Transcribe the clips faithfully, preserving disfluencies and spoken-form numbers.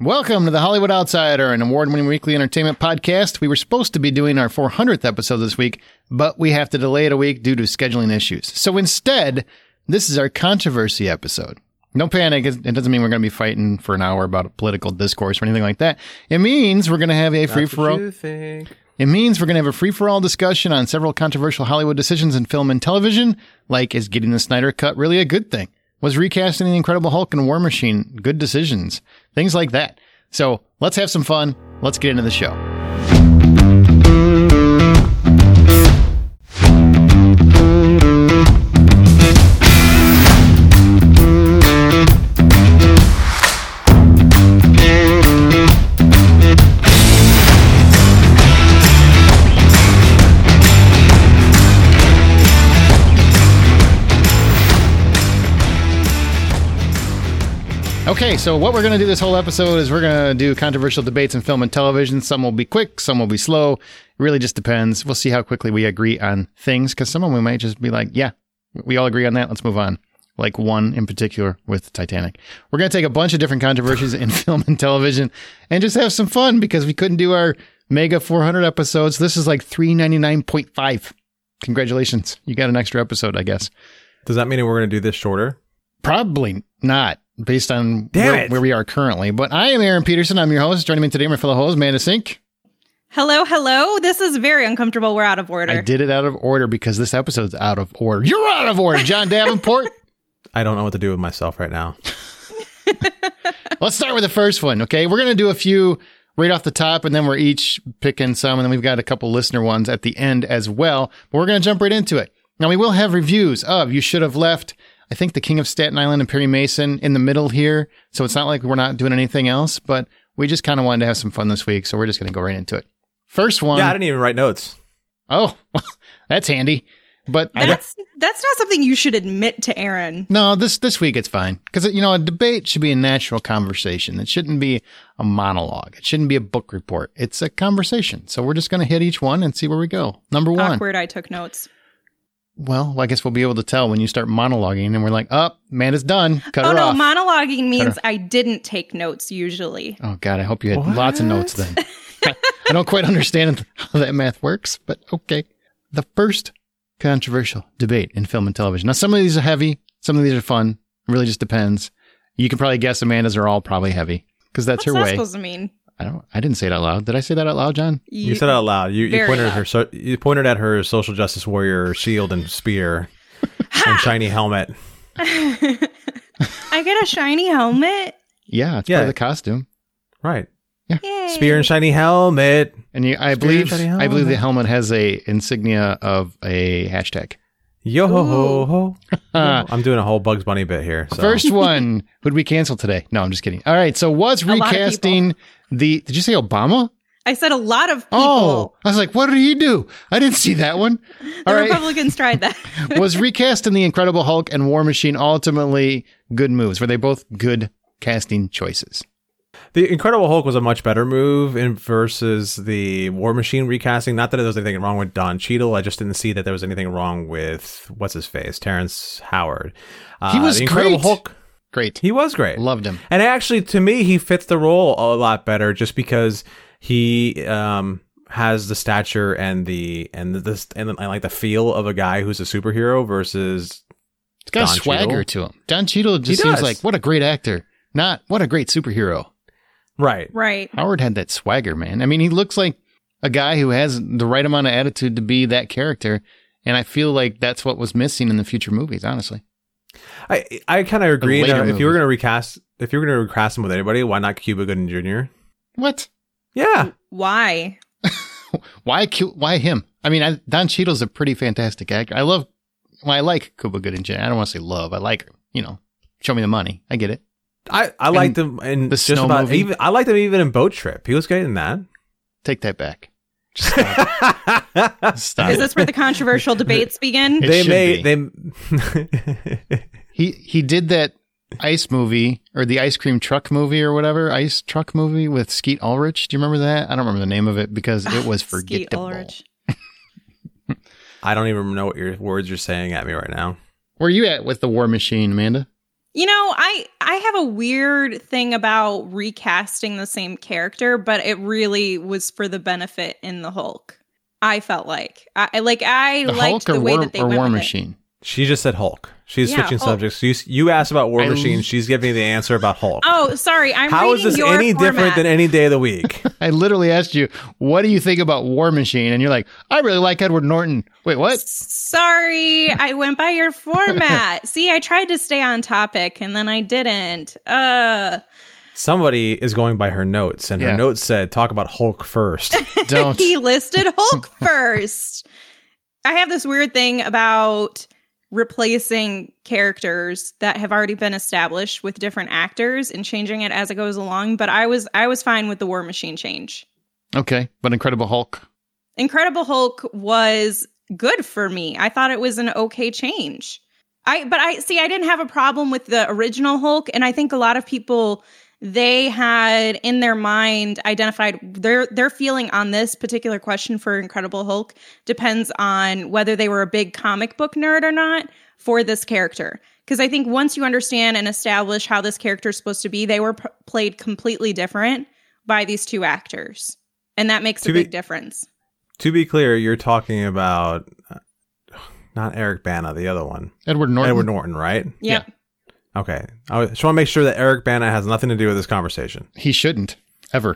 Welcome to the Hollywood Outsider, an award-winning weekly entertainment podcast. We were supposed to be doing our four hundredth episode this week, but we have to delay it a week due to scheduling issues. So instead, this is our controversy episode. No panic. It doesn't mean we're going to be fighting for an hour about a political discourse or anything like that. It means we're going to have a free-for-all. It means we're going to have a free-for-all discussion on several controversial Hollywood decisions in film and television, like is getting the Snyder Cut really a good thing? Was recasting The Incredible Hulk and War Machine good decisions? Things like that. So let's have some fun. Let's get into the show. Okay, so what we're going to do this whole episode is we're going to do controversial debates in film and television. Some will be quick, some will be slow. It really just depends. We'll see how quickly we agree on things, because some of them we might just be like, yeah, we all agree on that. Let's move on. Like one in particular with Titanic. We're going to take a bunch of different controversies in film and television and just have some fun, because we couldn't do our mega four hundred episodes. This is like three ninety-nine point five. Congratulations. You got an extra episode, I guess. Does that mean we're going to do this shorter? Probably not, based on Damn where, it. where we are currently. But I am Aaron Peterson. I'm your host. Joining me today, my fellow host, Amanda Sink. Hello, hello. This is very uncomfortable. We're out of order. I did it out of order because this episode's out of order. You're out of order, John Davenport. I don't know what to do with myself right now. Let's start with the first one, okay? We're going to do a few right off the top, and then we're each picking some, and then we've got a couple listener ones at the end as well. But we're going to jump right into it. Now, we will have reviews of You Should Have Left, I think The King of Staten Island and Perry Mason in the middle here. So it's not like we're not doing anything else, but we just kind of wanted to have some fun this week. So we're just going to go right into it. First one. Yeah, I didn't even write notes. Oh, that's handy. But that's that's not something you should admit to Aaron. No, this this week it's fine. Because, you know, a debate should be a natural conversation. It shouldn't be a monologue. It shouldn't be a book report. It's a conversation. So we're just going to hit each one and see where we go. Number one. Awkward, I took notes. Well, I guess we'll be able to tell when you start monologuing and we're like, oh, man is done. Cut oh, her no, off. monologuing means I didn't take notes usually. Oh, God, I hope you had What? lots of notes then. I don't quite understand how that math works, but okay. The first controversial debate in film and television. Now, some of these are heavy. Some of these are fun. It really just depends. You can probably guess Amanda's are all probably heavy because that's What's her that way. supposed to mean? I don't. I didn't say it out loud. Did I say that out loud, John? You, you said it out loud. You, you Very pointed loud. at her. So, you pointed at her social justice warrior shield and spear and shiny helmet. I get a shiny helmet? Yeah, it's Yeah. part of the costume. Right. Yay. Spear and shiny helmet. And you, I Spear believe, and shiny I believe the helmet. helmet has a insignia of a hashtag. Yo ho ho ho. Uh, I'm doing a whole Bugs Bunny bit here. So. First one, would we cancel today? No, I'm just kidding. All right, so was lot of recasting the? Did you say Obama? I said a lot of people. Oh, I was like, what did he do? I didn't see that one. the All right. Republicans tried that. Was recasting The Incredible Hulk and War Machine ultimately good moves? Were they both good casting choices? The Incredible Hulk was a much better move in versus the War Machine recasting. Not that there was anything wrong with Don Cheadle. I just didn't see that there was anything wrong with, what's his face, Terrence Howard. Uh, He was the Incredible great. Hulk. Great. He was great. Loved him. And actually, to me, he fits the role a lot better just because he um, has the stature and the and the and, the, and like the feel of a guy who's a superhero versus It's got Don a swagger Cheadle. to him. Don Cheadle just He seems does. like, what a great actor. Not, what a great superhero. right. Right. Howard had that swagger, man. I mean, he looks like a guy who has the right amount of attitude to be that character. And I feel like that's what was missing in the future movies, honestly. I I kind of agree. later That if you were movie. going to recast, if you were going to recast him with anybody, why not Cuba Gooding Junior? What? Yeah. Why? Why Cu- Why him? I mean, I, Don Cheadle's a pretty fantastic actor. I love, well, I like Cuba Gooding Junior I don't want to say love. I like her. You know, show me the money. I get it. I, I liked him in the just snow about movie? even. I liked him even in Boat Trip. He was great in that. Take that back. Just stop it. Stop Is it. this where the controversial debates begin? It they should made be. they. He he did that ice movie or the ice cream truck movie or whatever, ice truck movie with Skeet Ulrich. Do you remember that? I don't remember the name of it because it was Skeet forgettable. Ulrich. I don't even know what your words you're saying at me right now. Where are you at with the War Machine, Amanda? You know, I I have a weird thing about recasting the same character, but it really was for the benefit in the Hulk. I felt like I like I The liked Hulk or the way War, that they or went War with it. Machine? She just said Hulk. She's Yeah, switching Hulk. subjects. You, you asked about War I- Machine. She's giving the answer about Hulk. Oh, sorry. I'm How is reading this your any format. different than any day of the week? I literally asked you, what do you think about War Machine? And you're like, I really like Edward Norton. Wait, what? Sorry, I went by your format. See, I tried to stay on topic and then I didn't. Uh Somebody is going by her notes, and Yeah. her notes said, talk about Hulk first. Don't. he listed Hulk first. I have this weird thing about replacing characters that have already been established with different actors and changing it as it goes along, but I was I was fine with the War Machine change. Okay, but Incredible Hulk. Incredible Hulk was good for me. I thought it was an okay change. I but I see I didn't have a problem with the original Hulk, and I think a lot of people, they had in their mind identified their their feeling on this particular question for Incredible Hulk depends on whether they were a big comic book nerd or not for this character. Because I think once you understand and establish how this character is supposed to be, they were p- played completely different by these two actors. And that makes To a be- big difference. To be clear, you're talking about uh, not Eric Bana, the other one. Edward Norton. Edward Norton, right? Yep. Okay. I just want to make sure that Eric Bana has nothing to do with this conversation. He shouldn't, ever.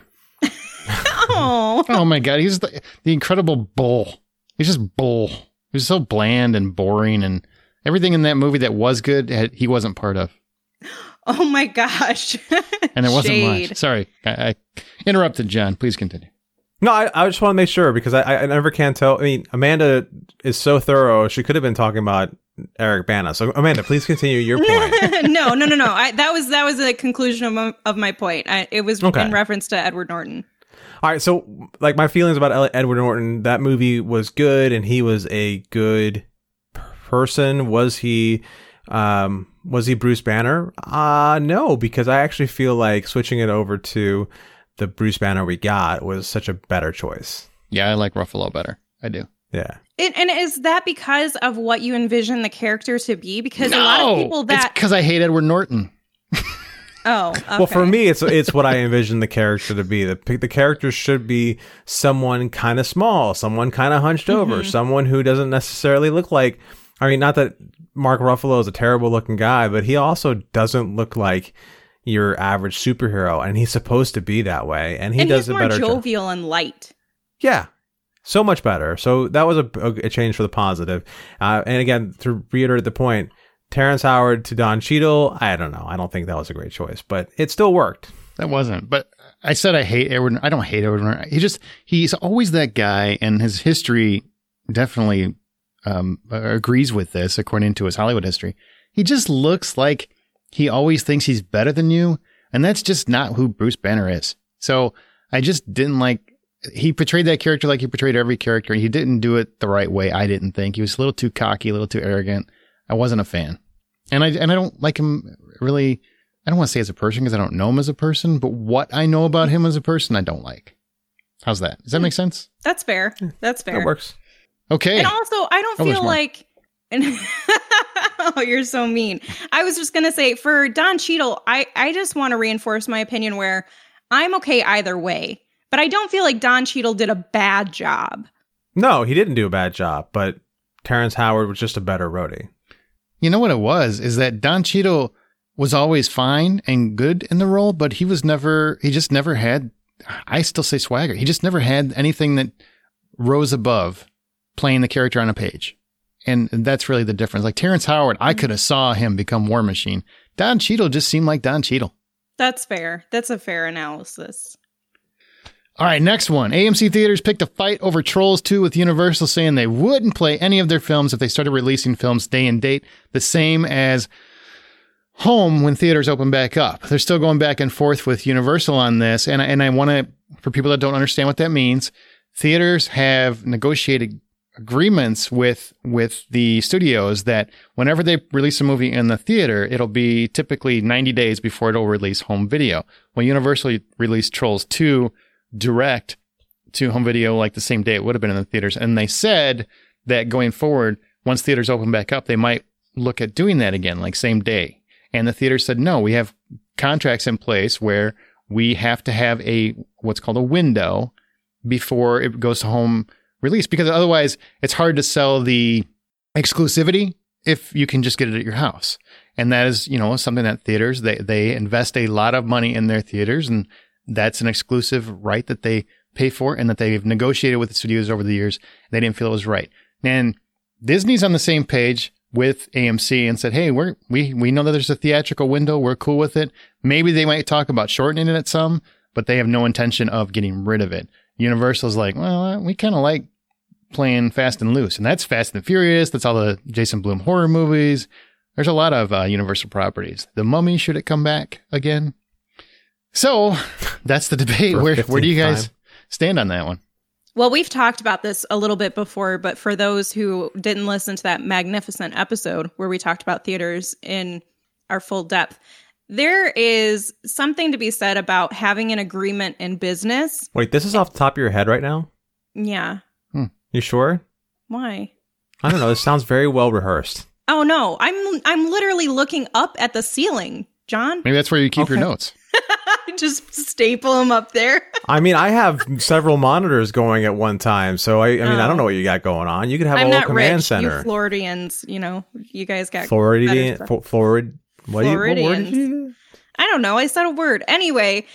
Oh. Oh my God, he's the, the Incredible Bull. He's just Bull. He's so bland and boring, and everything in that movie that was good, had- he wasn't part of. Oh my gosh. And it wasn't Shade. much. Sorry, I, I interrupted, John. Please continue. No, I, I just want to make sure because I, I never can tell. I mean, Amanda is so thorough. She could have been talking about Eric Bana. So, Amanda, please continue your point. no, no, no, no. I, that was that was a conclusion of my, of my point. I, it was Okay. in reference to Edward Norton. All right. So, like, my feelings about Ed- Edward Norton, that movie was good and he was a good person. Was he, um, was he Bruce Banner? Uh, no, because I actually feel like switching it over to the Bruce Banner we got was such a better choice. Yeah, I like Ruffalo better. I do. Yeah. It, and is that because of what you envision the character to be? Because a lot of people it's that because I hate Edward Norton. oh, okay. Well, for me, it's it's what I envision the character to be. The the character should be someone kind of small, someone kind of hunched over, someone who doesn't necessarily look like. I mean, not that Mark Ruffalo is a terrible looking guy, but he also doesn't look like your average superhero, and he's supposed to be that way, and he and does he's a more better job. jovial and light. Yeah, so much better. So that was a, a change for the positive. Uh, and again, to reiterate the point, Terrence Howard to Don Cheadle, I don't know. I don't think that was a great choice, but it still worked. That wasn't. But I said I hate Edward. I don't hate Edward Norton. He just, he's always that guy, and his history definitely um, agrees with this, according to his Hollywood history. He just looks like he always thinks he's better than you, and that's just not who Bruce Banner is. So I just didn't like, he portrayed that character like he portrayed every character. He didn't do it the right way, I didn't think. He was a little too cocky, a little too arrogant. I wasn't a fan. And I and I don't like him really, I don't want to say as a person because I don't know him as a person, but what I know about him as a person, I don't like. How's that? Does that make sense? That's fair. That's fair. That works. Okay. And also, I don't Oh, there's feel more. like. And oh, you're so mean. I was just gonna say for Don Cheadle, I I just want to reinforce my opinion where I'm okay either way, but I don't feel like Don Cheadle did a bad job. No, he didn't do a bad job, but Terrence Howard was just a better roadie. You know what it was, is that Don Cheadle was always fine and good in the role, but he was never, he just never had, I still say swagger. He just never had anything that rose above playing the character on a page. And that's really the difference. Like Terrence Howard, I could have saw him become War Machine. Don Cheadle just seemed like Don Cheadle. That's fair. That's a fair analysis. All right, next one. A M C Theaters picked a fight over Trolls two with Universal, saying they wouldn't play any of their films if they started releasing films day and date, the same as home when theaters open back up. They're still going back and forth with Universal on this, and I, and I want to, for people that don't understand what that means, theaters have negotiated agreements with with the studios that whenever they release a movie in the theater, it'll be typically ninety days before it'll release home video. Well, Universal released Trolls two direct to home video like the same day it would have been in the theaters. And they said that going forward, once theaters open back up, they might look at doing that again, like same day. And the theater said, no, we have contracts in place where we have to have a what's called a window before it goes to home release, because otherwise it's hard to sell the exclusivity if you can just get it at your house. And that is, you know, something that theaters, they, they invest a lot of money in their theaters, and that's an exclusive right that they pay for and that they've negotiated with the studios over the years. They didn't feel it was right. And Disney's on the same page with A M C and said, hey, we're, we, we know that there's a theatrical window. We're cool with it. Maybe they might talk about shortening it some, but they have no intention of getting rid of it. Universal's like, well, we kind of like playing fast and loose. And that's Fast and Furious. That's all the Jason Blum horror movies. There's a lot of uh, Universal properties. The Mummy, should it come back again? So that's the debate. Where, where do you guys time. stand on that one? Well, we've talked about this a little bit before, but for those who didn't listen to that magnificent episode where we talked about theaters in our full depth, there is something to be said about having an agreement in business. Wait, this is off the top of your head right now? Yeah. Hmm. You sure? Why? I don't know. This sounds very well rehearsed. Oh, no. I'm I'm literally looking up at the ceiling, John. Maybe that's where you keep okay. your notes. Just staple them up there. I mean, I have several monitors going at one time, so I, I mean, oh. I don't know what you got going on. You could have I'm a whole not command rich. center. You Floridians, you know, you guys got Floridian, F- Florid. What do you? What word did you? I don't know. I said a word. Anyway,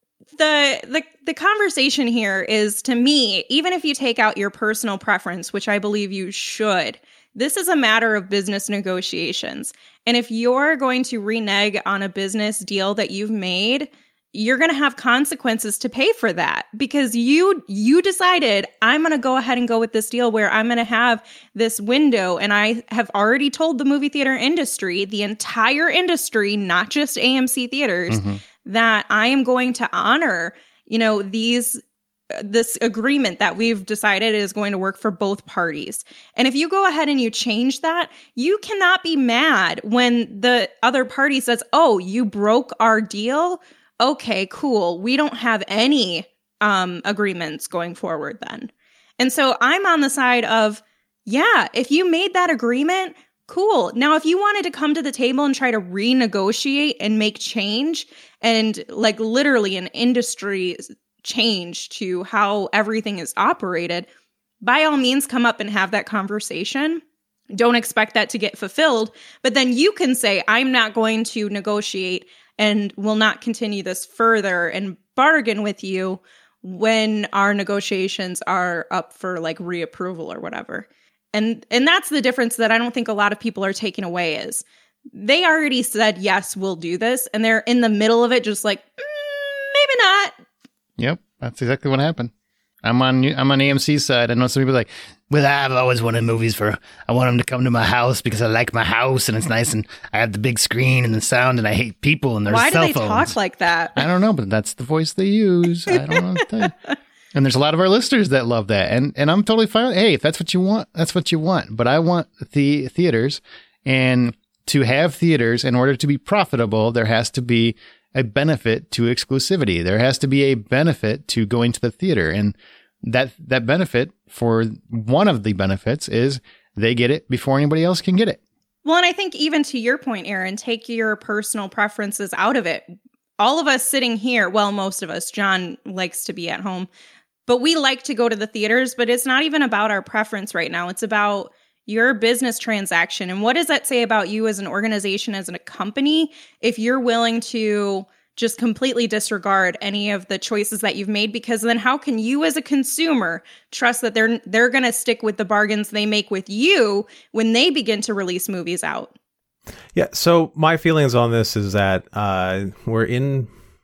the the the conversation here is, to me, even if you take out your personal preference, which I believe you should, this is a matter of business negotiations. And if you're going to renege on a business deal that you've made, you're going to have consequences to pay for that, because you you decided, I'm going to go ahead and go with this deal where I'm going to have this window. And I have already told the movie theater industry, the entire industry, not just A M C theaters, mm-hmm. that I am going to honor, you know, these this agreement that we've decided is going to work for both parties. And if you go ahead and you change that, you cannot be mad when the other party says, oh, you broke our deal. Okay, cool. We don't have any um, agreements going forward then. And so I'm on the side of, yeah, if you made that agreement, cool. Now, if you wanted to come to the table and try to renegotiate and make change, and like literally an industry change to how everything is operated, by all means, come up and have that conversation. Don't expect that to get fulfilled. But then you can say, I'm not going to negotiate and will not continue this further and bargain with you when our negotiations are up for like reapproval or whatever. And and that's the difference that I don't think a lot of people are taking away is they already said, yes, we'll do this. And they're in the middle of it, just like, mm, maybe not. Yep, that's exactly what happened. I'm on I'm on A M C's side. I know some people are like, well, I've always wanted movies for, I want them to come to my house because I like my house and it's nice and I have the big screen and the sound and I hate people and their cell phones. Why do they talk like that? I don't know, but that's the voice they use. I don't know what to tell you. And there's a lot of our listeners that love that. And and I'm totally fine. Hey, if that's what you want, that's what you want. But I want the theaters, and to have theaters, in order to be profitable, there has to be a benefit to exclusivity. There has to be a benefit to going to the theater. And that that benefit, for one of the benefits, is they get it before anybody else can get it. Well, and I think even to your point, Aaron, take your personal preferences out of it. All of us sitting here, well, most of us, John likes to be at home, but we like to go to the theaters, but it's not even about our preference right now. It's about your business transaction. And what does that say about you as an organization, as a company, if you're willing to just completely disregard any of the choices that you've made? Because then how can you as a consumer trust that they're they're going to stick with the bargains they make with you when they begin to release movies out? Yeah, so my feelings on this is that uh, we're in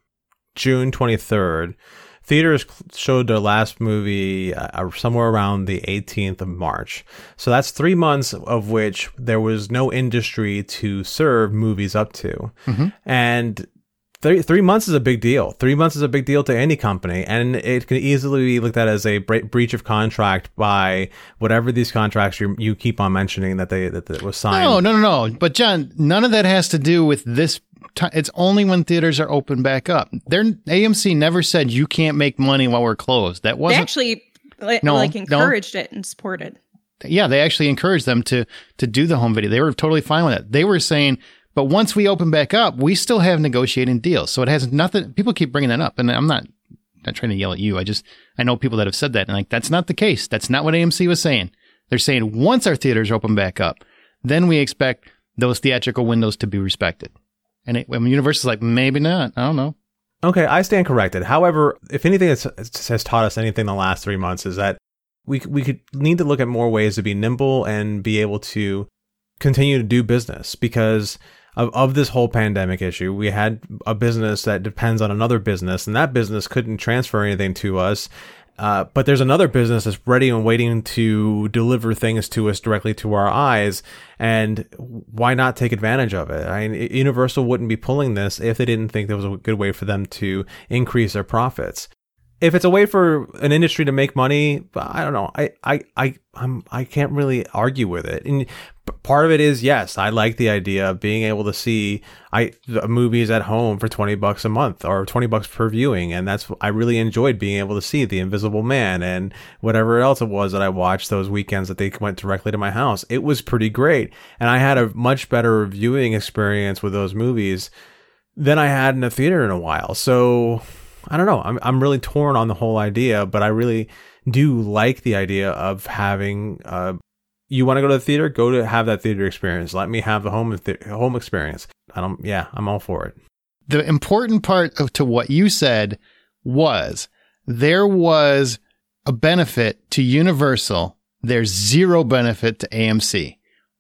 June twenty-third. Theaters showed their last movie uh, somewhere around the eighteenth of March. So that's three months of which there was no industry to serve movies up to. Mm-hmm. And Three, three months is a big deal. Three months is a big deal to any company, and it can easily be looked at as a bre- breach of contract by whatever these contracts you you keep on mentioning that they that, that was signed. No, no, no, no. But John, none of that has to do with this. T- it's only when theaters are open back up. They're, A M C never said you can't make money while we're closed. That wasn't. They actually like, no, like encouraged no. it and supported. Yeah, they actually encouraged them to to do the home video. They were totally fine with it. They were saying, But once we open back up, we still have negotiating deals. So it has nothing. People keep bringing that up. And I'm not, not trying to yell at you. I just, I know people that have said that. And like, that's not the case. That's not what A M C was saying. They're saying once our theaters open back up, then we expect those theatrical windows to be respected. And it, I mean, Universal's like, maybe not. I don't know. Okay, I stand corrected. However, if anything that's, has taught us anything in the last three months is that we we could need to look at more ways to be nimble and be able to continue to do business because of, of this whole pandemic issue. We had a business that depends on another business, and that business couldn't transfer anything to us. Uh, but there's another business that's ready and waiting to deliver things to us directly to our eyes. And why not take advantage of it? I mean, Universal wouldn't be pulling this if they didn't think there was a good way for them to increase their profits. If it's a way for an industry to make money, I don't know. I, I, I, I'm, I can't really argue with it. And part of it is, yes, I like the idea of being able to see I the movies at home for twenty bucks a month or twenty bucks per viewing. And that's, I really enjoyed being able to see The Invisible Man and whatever else it was that I watched those weekends that they went directly to my house. It was pretty great. And I had a much better viewing experience with those movies than I had in a theater in a while. So I don't know. I'm I'm really torn on the whole idea, but I really do like the idea of having. Uh, you want to go to the theater? Go to have that theater experience. Let me have the home th- home experience. I don't. Yeah, I'm all for it. The important part of to what you said was there was a benefit to Universal. There's zero benefit to A M C.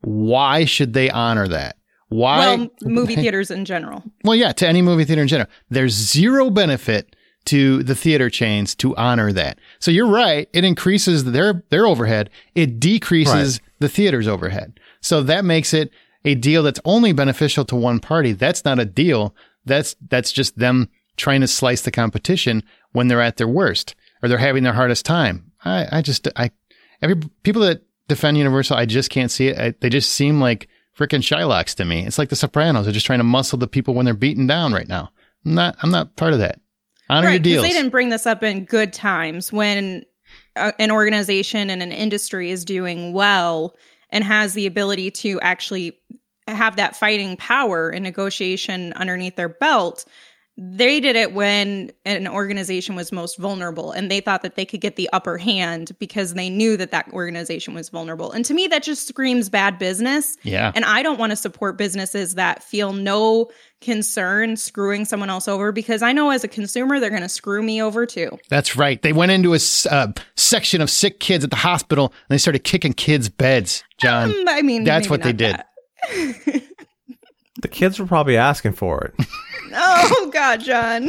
Why should they honor that? Why? Well, movie theaters in general. Well, yeah, to any movie theater in general. There's zero benefit to the theater chains to honor that. So you're right. It increases their, their overhead. It decreases right. the theater's overhead. So that makes it a deal that's only beneficial to one party. That's not a deal. That's, that's just them trying to slice the competition when they're at their worst or they're having their hardest time. I, I just, I, every people that defend Universal, I just can't see it. I, they just seem like freaking Shylocks to me. It's like The Sopranos. They're just trying to muscle the people when they're beaten down right now. I'm not, I'm not part of that. Honor right, your deals. They didn't bring this up in good times when uh, an organization and an industry is doing well and has the ability to actually have that fighting power and negotiation underneath their belt. They did it when an organization was most vulnerable, and they thought that they could get the upper hand because they knew that that organization was vulnerable. And to me, that just screams bad business. Yeah. And I don't want to support businesses that feel no concern screwing someone else over, because I know as a consumer, they're going to screw me over too. That's right. They went into a uh, section of sick kids at the hospital, and they started kicking kids' beds, John. Um, I mean, that's what they did. The kids were probably asking for it. Oh, God, John.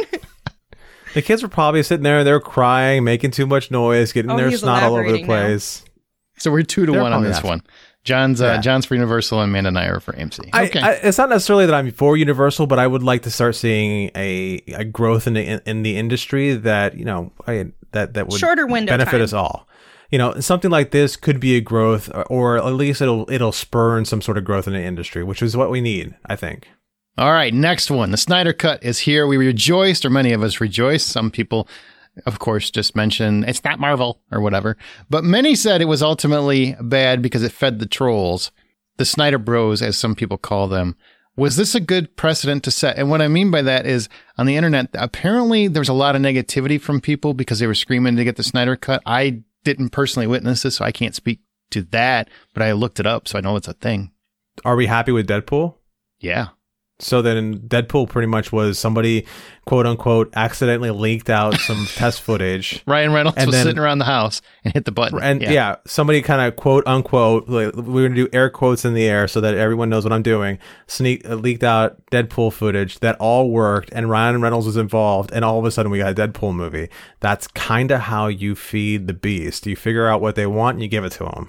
The kids were probably sitting there, they're crying, making too much noise, getting oh, their snot all over the place. Now. So we're two to they're one on this asking. one. John's uh, yeah. John's for Universal, and Amanda and I are for A M C. Okay. I, I, it's not necessarily that I'm for Universal, but I would like to start seeing a, a growth in the in, in the industry that, you know, I, that that would Shorter window benefit time. us all. You know, something like this could be a growth, or, or at least it'll it'll spur some sort of growth in the industry, which is what we need, I think. All right, next one. The Snyder Cut is here. We rejoiced, or many of us rejoiced. Some people, of course, just mention it's not Marvel or whatever. But many said it was ultimately bad because it fed the trolls, the Snyder Bros, as some people call them. Was this a good precedent to set? And what I mean by that is on the internet, apparently there was a lot of negativity from people because they were screaming to get the Snyder Cut. I didn't personally witness this, so I can't speak to that, but I looked it up, so I know it's a thing. Are we happy with Deadpool? Yeah. So then Deadpool pretty much was somebody, quote unquote, accidentally leaked out some test footage. Ryan Reynolds and was then, sitting around the house and hit the button. And yeah, yeah somebody kind of quote unquote, like, we're going to do air quotes in the air so that everyone knows what I'm doing, sneak uh, leaked out Deadpool footage that all worked, and Ryan Reynolds was involved, and all of a sudden we got a Deadpool movie. That's kind of how you feed the beast. You figure out what they want and you give it to them.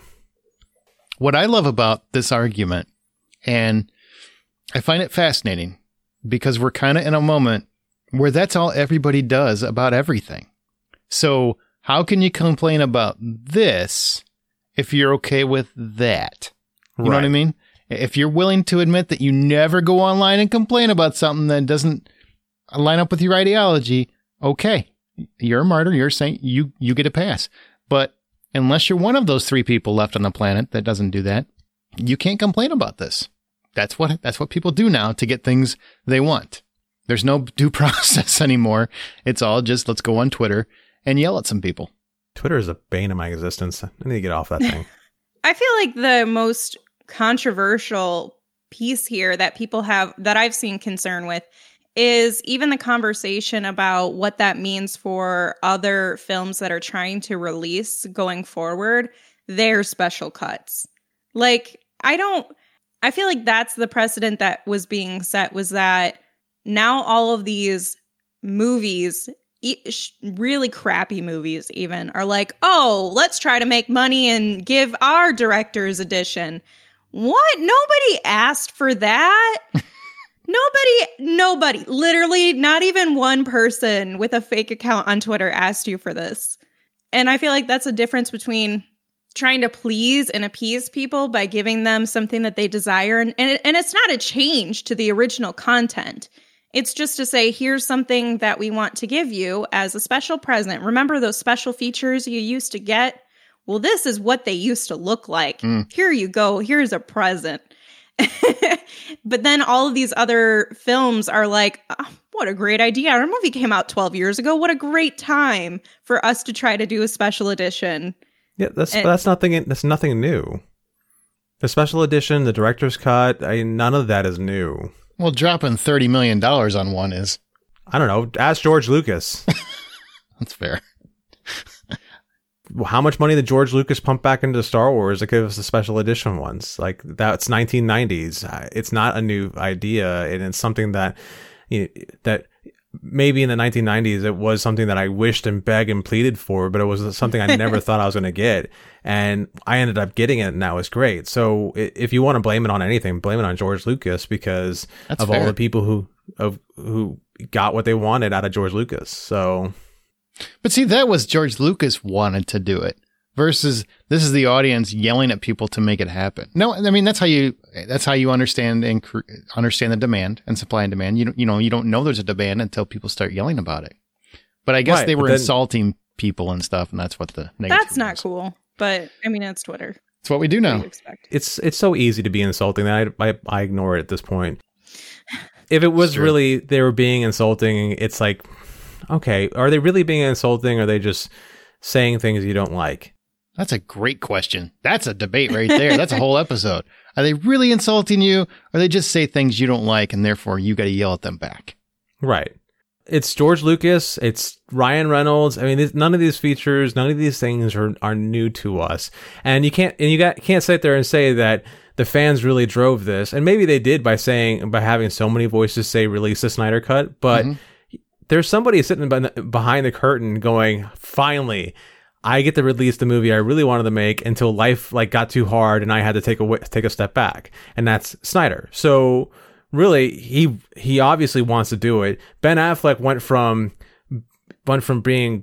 What I love about this argument, and I find it fascinating, because we're kind of in a moment where that's all everybody does about everything. So how can you complain about this if you're okay with that? You right. know what I mean? If you're willing to admit that you never go online and complain about something that doesn't line up with your ideology, okay, you're a martyr. You're saying you, you get a pass. But unless you're one of those three people left on the planet that doesn't do that, you can't complain about this. that's what that's what people do now to get things they want. There's no due process anymore. It's all just let's go on Twitter and yell at some people. Twitter is a bane of my existence. I need to get off that thing. I feel like the most controversial piece here that people have, that I've seen concern with, is even the conversation about what that means for other films that are trying to release going forward, their special cuts. Like, I don't, I feel like that's the precedent that was being set, was that now all of these movies, really crappy movies even, are like, oh, let's try to make money and give our director's edition. What? Nobody asked for that. Nobody, nobody, literally not even one person with a fake account on Twitter asked you for this. And I feel like that's a difference between trying to please and appease people by giving them something that they desire. And, and, it, and it's not a change to the original content. It's just to say, here's something that we want to give you as a special present. Remember those special features you used to get? Well, this is what they used to look like. Mm. Here you go. Here's a present. But then all of these other films are like, oh, what a great idea. Our movie came out twelve years ago. What a great time for us to try to do a special edition. Yeah, that's and, that's nothing. That's nothing new. The special edition, the director's cut, I, none of that is new. Well, dropping thirty million dollars on one is... I don't know. Ask George Lucas. That's fair. How much money did George Lucas pump back into Star Wars to give us the special edition ones? Like, that's nineteen nineties. It's not a new idea, and it's something that, you know, that maybe in the nineteen nineties it was something that I wished and begged and pleaded for, but it was something I never thought I was going to get, and I ended up getting it, and that was great. So if you want to blame it on anything, blame it on George Lucas, because that's of fair. All the people who of who got what they wanted out of George Lucas. So. But see, that was George Lucas wanted to do it versus this is the audience yelling at people to make it happen. No, I mean, that's how you, that's how you understand and cr- understand the demand and supply and demand. You don't, you know, you don't know there's a demand until people start yelling about it. But I guess right, they were then, insulting people and stuff. And that's what the negative That's not was. Cool. But I mean, it's Twitter. It's what we do now. It's, it's so easy to be insulting that I, I, I ignore it at this point. If it was really, they were being insulting, it's like, okay, are they really being insulting? Or are they just saying things you don't like? That's a great question. That's a debate right there. That's a whole episode. Are they really insulting you? Or they just say things you don't like and therefore you got to yell at them back? Right. It's George Lucas. It's Ryan Reynolds. I mean, none of these features, none of these things are, are new to us. And you can't, and you got, can't sit there and say that the fans really drove this. And maybe they did by saying, by having so many voices say release the Snyder Cut. But mm-hmm. There's somebody sitting behind the curtain going, finally, I get to release the movie I really wanted to make until life like got too hard and I had to take a take a step back. And that's Snyder. So really, he he obviously wants to do it. Ben Affleck went from went from being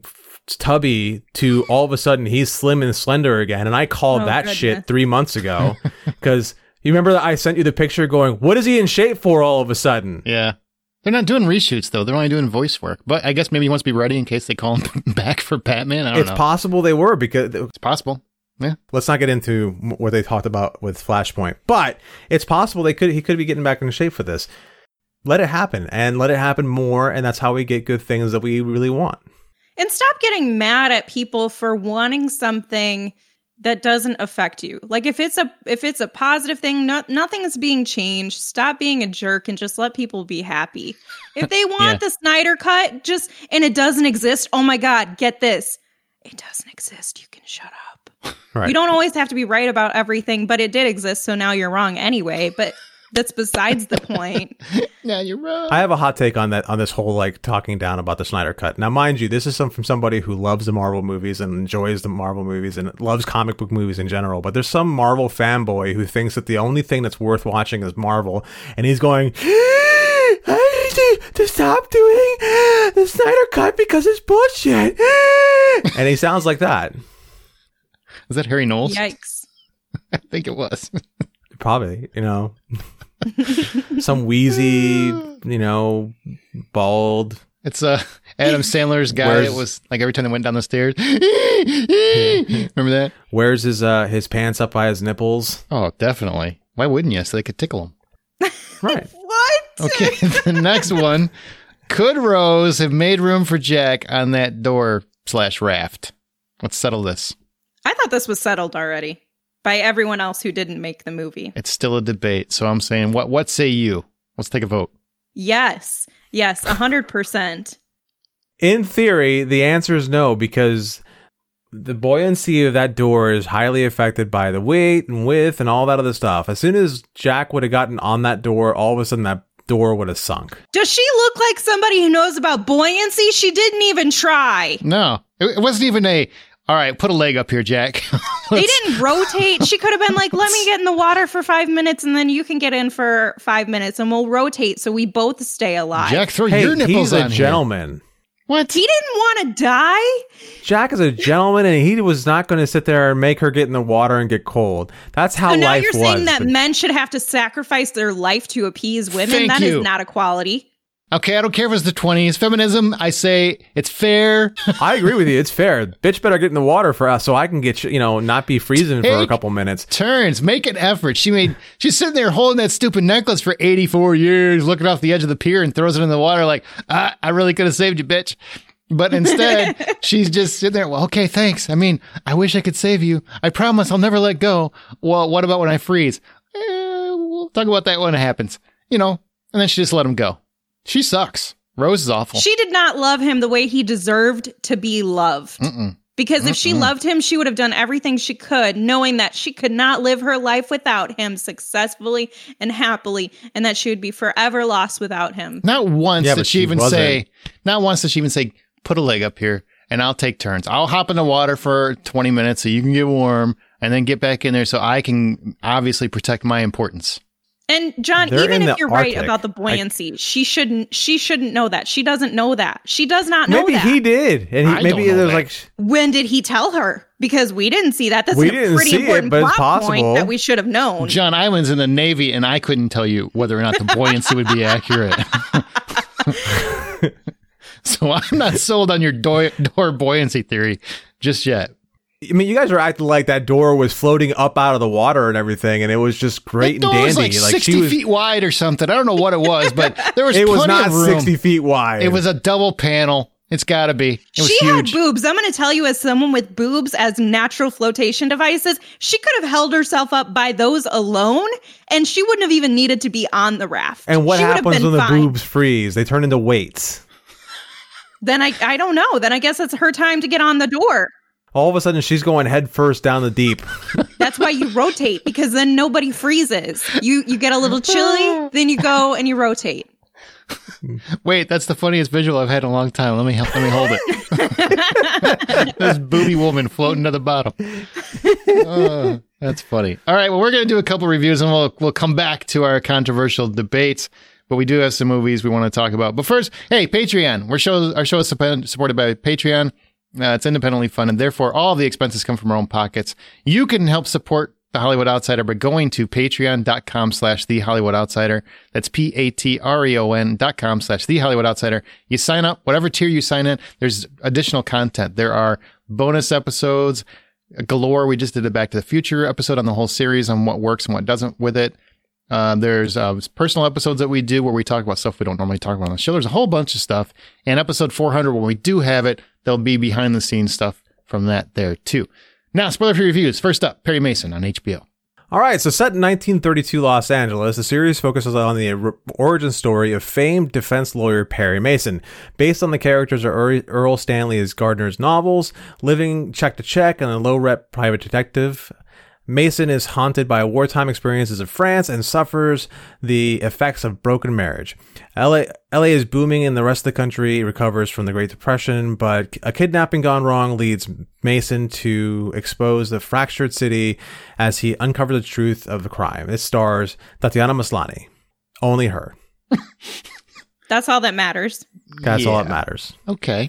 tubby to all of a sudden he's slim and slender again. And I called oh, that goodness. shit three months ago because you remember that I sent you the picture going, what is he in shape for all of a sudden? Yeah. They're not doing reshoots, though. They're only doing voice work. But I guess maybe he wants to be ready in case they call him back for Batman. I don't it's know. It's possible they were because... It's possible. Yeah. Let's not get into what they talked about with Flashpoint. But it's possible they could. he could be getting back into shape for this. Let it happen. And let it happen more. And that's how we get good things that we really want. And stop getting mad at people for wanting something that doesn't affect you. Like if it's a if it's a positive thing, no, nothing is being changed. Stop being a jerk and just let people be happy. If they want yeah. the Snyder Cut, just and it doesn't exist, oh my God, get this. It doesn't exist. You can shut up. Right. You don't always have to be right about everything, but it did exist, so now you're wrong anyway. But that's besides the point. Now you're wrong. I have a hot take on that, on this whole like talking down about the Snyder Cut. Now, mind you, this is some from somebody who loves the Marvel movies and enjoys the Marvel movies and loves comic book movies in general. But there's some Marvel fanboy who thinks that the only thing that's worth watching is Marvel, and he's going, I need to, to stop doing the Snyder Cut because it's bullshit. And he sounds like that. Is that Harry Knowles? Yikes. I think it was. Probably, you know. Some wheezy, you know, bald. It's uh, Adam Sandler's guy. Where's, it was like every time they went down the stairs. Remember that? Wears his uh his pants up by his nipples. Oh, definitely. Why wouldn't you? So they could tickle him. Right. What? Okay, the next one. Could Rose have made room for Jack on that door slash raft? Let's settle this. I thought this was settled already by everyone else who didn't make the movie. It's still a debate, so I'm saying, what what say you? Let's take a vote. Yes. Yes, one hundred percent. In theory, the answer is no, because the buoyancy of that door is highly affected by the weight and width and all that other stuff. As soon as Jack would have gotten on that door, all of a sudden that door would have sunk. Does she look like somebody who knows about buoyancy? She didn't even try. No, it, it wasn't even a, all right, put a leg up here, Jack. They didn't rotate. She could have been like, let me get in the water for five minutes and then you can get in for five minutes and we'll rotate so we both stay alive. Jack, throw Hey, your nipples he's a on here. gentleman. What? He didn't want to die? Jack is a gentleman, and he was not going to sit there and make her get in the water and get cold. That's how So now life you're was. saying that But- men should have to sacrifice their life to appease women? Thank That is you. not equality. Okay, I don't care if it's the twenties. Feminism, I say it's fair. I agree with you. It's fair. Bitch better get in the water for us so I can get, you know, not be freezing for a Take couple minutes. Turns, make an effort. She made, she's sitting there holding that stupid necklace for eighty-four years, looking off the edge of the pier and throws it in the water like, ah, I really could have saved you, bitch. But instead, she's just sitting there. Well, okay, thanks. I mean, I wish I could save you. I promise I'll never let go. Well, what about when I freeze? Eh, we'll talk about that when it happens. You know, and then she just let him go. She sucks. Rose is awful. She did not love him the way he deserved to be loved. Mm-mm. Because if Mm-mm. she loved him, she would have done everything she could, knowing that she could not live her life without him successfully and happily, and that she would be forever lost without him. Not once Yeah, did but she she even wasn't. say, not once did she even say, put a leg up here and I'll take turns. I'll hop in the water for twenty minutes so you can get warm and then get back in there so I can obviously protect my importance. And John, They're even in if the you're Arctic. right about the buoyancy, she shouldn't. She shouldn't know that. She doesn't know that. She does not know Maybe that. he did. And he, I maybe don't know there's that. like, When did he tell her? Because we didn't see that. That's We a didn't pretty see it, important but it's plot possible. point that we should have known. John Island's in the Navy and I couldn't tell you whether or not the buoyancy would be accurate. So I'm not sold on your door, door buoyancy theory just yet. I mean, you guys were acting like that door was floating up out of the water and everything, and it was just great That and door was dandy. like Like sixty she was, feet wide or something. I don't know what it was, but there was it was plenty not of room. sixty feet wide. It was a double panel. It's got to be. It was She huge. had boobs. I'm going to tell you, as someone with boobs as natural flotation devices, she could have held herself up by those alone, and she wouldn't have even needed to be on the raft. And what She would have happens been when the fine. boobs freeze? They turn into weights. Then I, I don't know. Then I guess it's her time to get on the door. All of a sudden, she's going head first down the deep. That's why you rotate, because then nobody freezes. You you get a little chilly, then you go and you rotate. Wait, that's the funniest visual I've had in a long time. Let me help. Let me hold it. This booby woman floating to the bottom. Oh, that's funny. All right, well, we're going to do a couple reviews, and we'll we'll come back to our controversial debates. But we do have some movies we want to talk about. But first, hey, Patreon. We're show our show is supp- supported by Patreon. Uh, it's independently funded. Therefore, all of the expenses come from our own pockets. You can help support The Hollywood Outsider by going to patreon.com slash The Hollywood Outsider. That's P-A-T-R-E-O-N dot com slash The Hollywood Outsider. You sign up, whatever tier you sign in, there's additional content. There are bonus episodes galore. We just did a Back to the Future episode on the whole series on what works and what doesn't with it. Uh, there's uh, personal episodes that we do where we talk about stuff we don't normally talk about on the show. There's a whole bunch of stuff. And episode four hundred, when we do have it, there'll be behind the scenes stuff from that there too. Now, spoiler-free reviews. First up, Perry Mason on H B O. All right, so set in nineteen thirty-two Los Angeles, the series focuses on the r- origin story of famed defense lawyer Perry Mason, based on the characters of Ur- Earl Stanley as Gardner's novels, living check to check and a low-rep private detective. Mason is haunted by wartime experiences in France and suffers the effects of broken marriage. L A, L A is booming and the rest of the country recovers from the Great Depression, but a kidnapping gone wrong leads Mason to expose the fractured city as he uncovers the truth of the crime. It stars Tatiana Maslany. Only her. That's all that matters. That's all Yeah. that matters. Okay.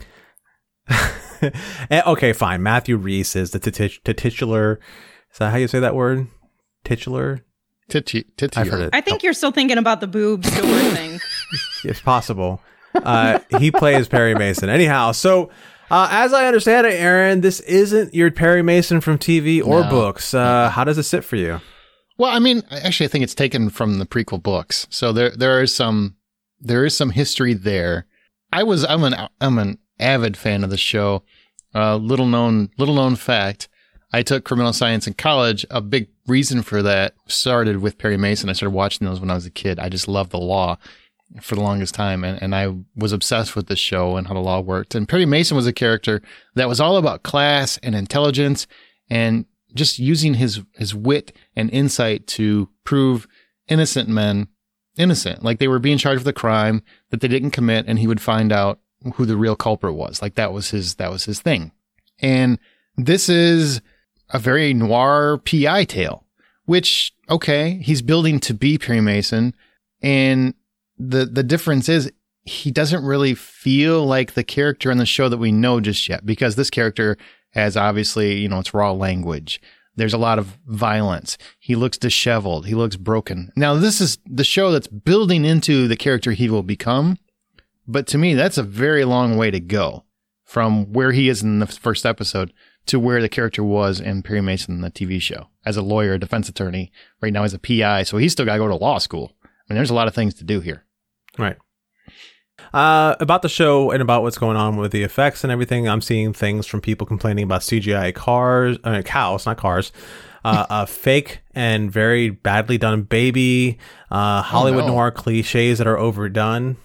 Eh, okay, fine. Matthew Reese is the tit- the titular... Is that how you say that word? Titular? Titi, titi. I've heard it. I think you're still thinking about the boobs door thing. If possible. Uh, he plays Perry Mason. Anyhow, so uh, as I understand it, Aaron, this isn't your Perry Mason from T V or No. books. Uh, how does it sit for you? Well, I mean, actually, I think it's taken from the prequel books. So there, there is some, there is some history there. I was, I'm an, I'm an avid fan of the show. Uh, little known, little known fact. I took criminal science in college. A big reason for that started with Perry Mason. I started watching those when I was a kid. I just loved the law for the longest time. And, and I was obsessed with the show and how the law worked. And Perry Mason was a character that was all about class and intelligence and just using his, his wit and insight to prove innocent men innocent. Like they were being charged with a crime that they didn't commit, and he would find out who the real culprit was. Like that was his, that was his thing. And this is a very noir P I tale, which, okay, he's building to be Perry Mason. And the, the difference is he doesn't really feel like the character in the show that we know just yet, because this character has obviously, you know, it's raw language. There's a lot of violence. He looks disheveled. He looks broken. Now, this is the show that's building into the character he will become. But to me, that's a very long way to go from where he is in the first episode to where the character was in Perry Mason in the T V show as a lawyer, defense attorney, right now as a P I. So he's still got to go to law school. I mean, there's a lot of things to do here. Right. Uh, about the show and about what's going on with the effects and everything, I'm seeing things from people complaining about C G I cars, I mean, cows, not cars, uh, a fake and very badly done baby, uh, Hollywood oh, no. noir cliches that are overdone.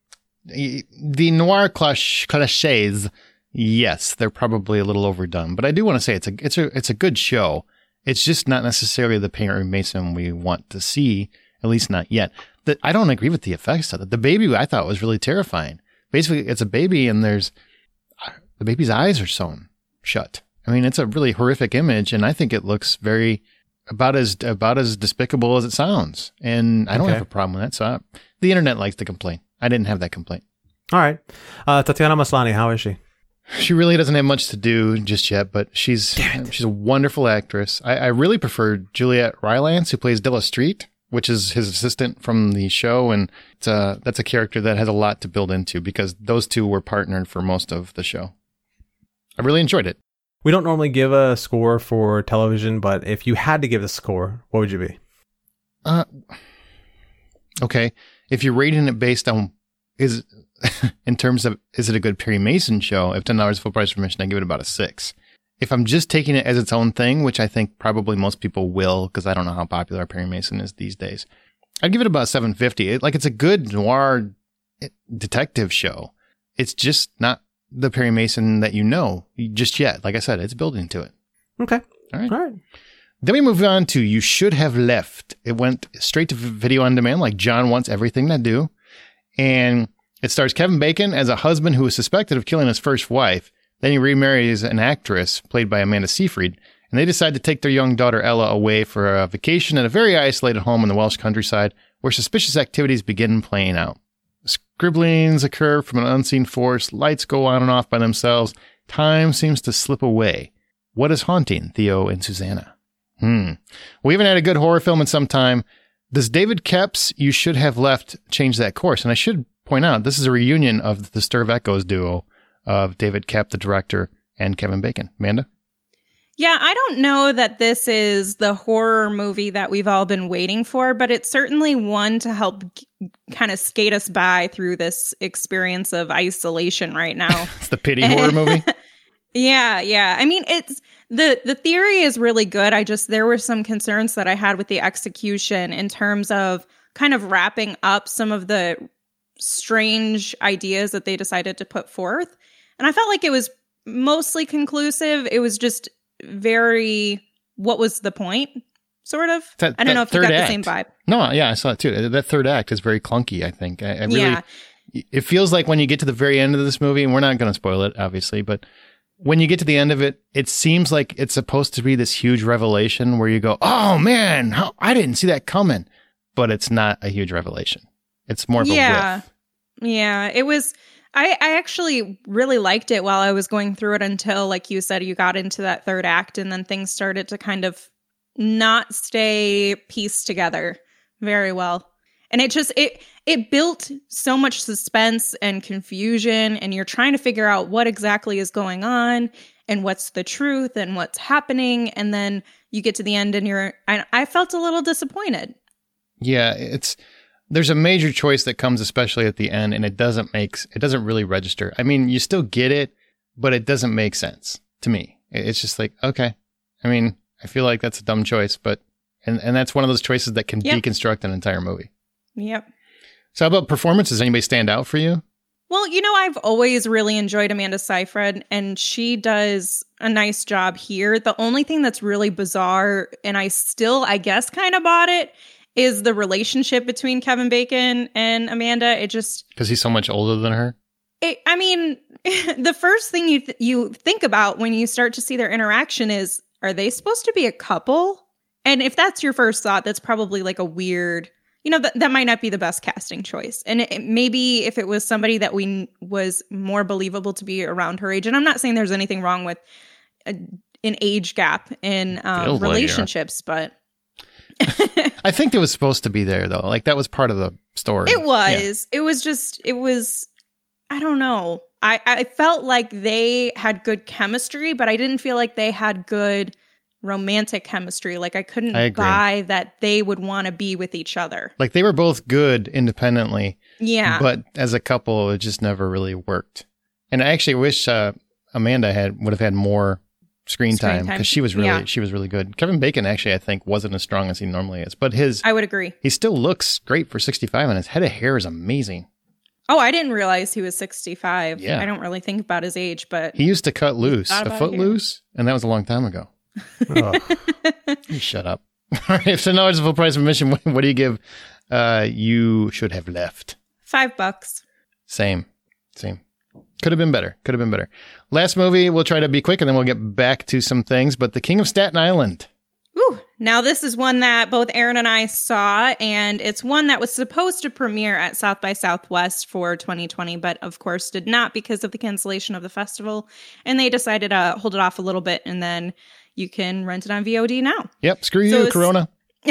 The noir cliches, yes, they're probably a little overdone, but I do want to say it's a it's a it's a good show. It's just not necessarily the Perry Mason we want to see, at least not yet. The, I don't agree with the effects of it. The baby I thought was really terrifying. Basically, it's a baby and there's the baby's eyes are sewn shut. I mean, it's a really horrific image, and I think it looks very about as about as despicable as it sounds. And I don't Okay. have a problem with that. So I, the internet likes to complain. I didn't have that complaint. All right. Uh, Tatiana Maslany, how is she? She really doesn't have much to do just yet, but she's she's a wonderful actress. I, I really prefer Juliette Rylance, who plays Della Street, which is his assistant from the show, and it's a, that's a character that has a lot to build into because those two were partnered for most of the show. I really enjoyed it. We don't normally give a score for television, but if you had to give a score, what would you be? Uh, okay, if you're rating it based on is in terms of is it a good Perry Mason show? If ten dollars full price for admission, I give it about a six. If I'm just taking it as its own thing, which I think probably most people will, because I don't know how popular Perry Mason is these days, I'd give it about seven fifty. It, like it's a good noir detective show. It's just not the Perry Mason that you know just yet. Like I said, it's building to it. Okay. All right. All right. Then we move on to You Should Have Left. It went straight to video on demand like John wants everything to do. And it stars Kevin Bacon as a husband who is suspected of killing his first wife. Then he remarries an actress played by Amanda Seyfried, and they decide to take their young daughter Ella away for a vacation at a very isolated home in the Welsh countryside where suspicious activities begin playing out. Scribblings occur from an unseen force, lights go on and off by themselves, time seems to slip away. What is haunting Theo and Susanna? Hmm. We haven't had a good horror film in some time. Does David Koepp's You Should Have Left change that course? And I should point out, this is a reunion of the Stir of Echoes duo of David Koepp, the director, and Kevin Bacon. Amanda? Yeah, I don't know that this is the horror movie that we've all been waiting for, but it's certainly one to help g- kind of skate us by through this experience of isolation right now. It's the pity horror movie? Yeah, yeah. I mean, it's the the theory is really good. I just there were some concerns that I had with the execution in terms of kind of wrapping up some of the strange ideas that they decided to put forth. And I felt like it was mostly conclusive. It was just very, what was the point, sort of? That, I don't know if you got act. the same vibe. No, yeah, I saw it too. That third act is very clunky, I think. I, I really, Yeah. It feels like when you get to the very end of this movie, and we're not going to spoil it, obviously, but when you get to the end of it, it seems like it's supposed to be this huge revelation where you go, oh man, how, I didn't see that coming. But it's not a huge revelation. It's more of Yeah. a whiff. Yeah, it was... I, I actually really liked it while I was going through it until, like you said, you got into that third act and then things started to kind of not stay pieced together very well. And it just, it it built so much suspense and confusion, and you're trying to figure out what exactly is going on and what's the truth and what's happening. And then you get to the end and you're, I, I felt a little disappointed. Yeah, it's, there's a major choice that comes, especially at the end, and it doesn't make, it doesn't really register. I mean, you still get it, but it doesn't make sense to me. It's just like, okay. I mean, I feel like that's a dumb choice, but, and, and that's one of those choices that can yep. deconstruct an entire movie. Yep. So how about performances? Anybody stand out for you? Well, you know, I've always really enjoyed Amanda Seyfried, and she does a nice job here. The only thing that's really bizarre, and I still, I guess, kind of bought it, is the relationship between Kevin Bacon and Amanda. It just... Because he's so much older than her? It, I mean, the first thing you th- you think about when you start to see their interaction is, are they supposed to be a couple? And if that's your first thought, that's probably like a weird... You know, that that might not be the best casting choice. And it, maybe if it was somebody that we n- was more believable to be around her age. And I'm not saying there's anything wrong with a, an age gap in um, relationships, like but... I think it was supposed to be there, though. Like, that was part of the story. It was. Yeah. It was just, it was, I don't know. I, I felt like they had good chemistry, but I didn't feel like they had good... romantic chemistry. Like I couldn't I buy that they would want to be with each other. Like they were both good independently. Yeah. But as a couple, it just never really worked. And I actually wish uh, Amanda had would have had more screen, screen time because she was really yeah. she was really good. Kevin Bacon actually I think wasn't as strong as he normally is, but his I would agree. He still looks great for sixty-five, and his head of hair is amazing. Oh, I didn't realize he was sixty-five. Yeah. I don't really think about his age, but he used to cut loose, a foot loose, and that was a long time ago. Oh. Shut up. All right, so now it's full price of admission. What, what do you give uh, You Should Have Left? Five bucks. Same. Same. Could have been better. Could have been better. Last movie, we'll try to be quick and then we'll get back to some things, but The King of Staten Island. Ooh, now this is one that both Aaron and I saw, and it's one that was supposed to premiere at South by Southwest for twenty twenty, but of course did not because of the cancellation of the festival, and they decided to hold it off a little bit, and then you can rent it on V O D now. Yep, screw you, so Corona.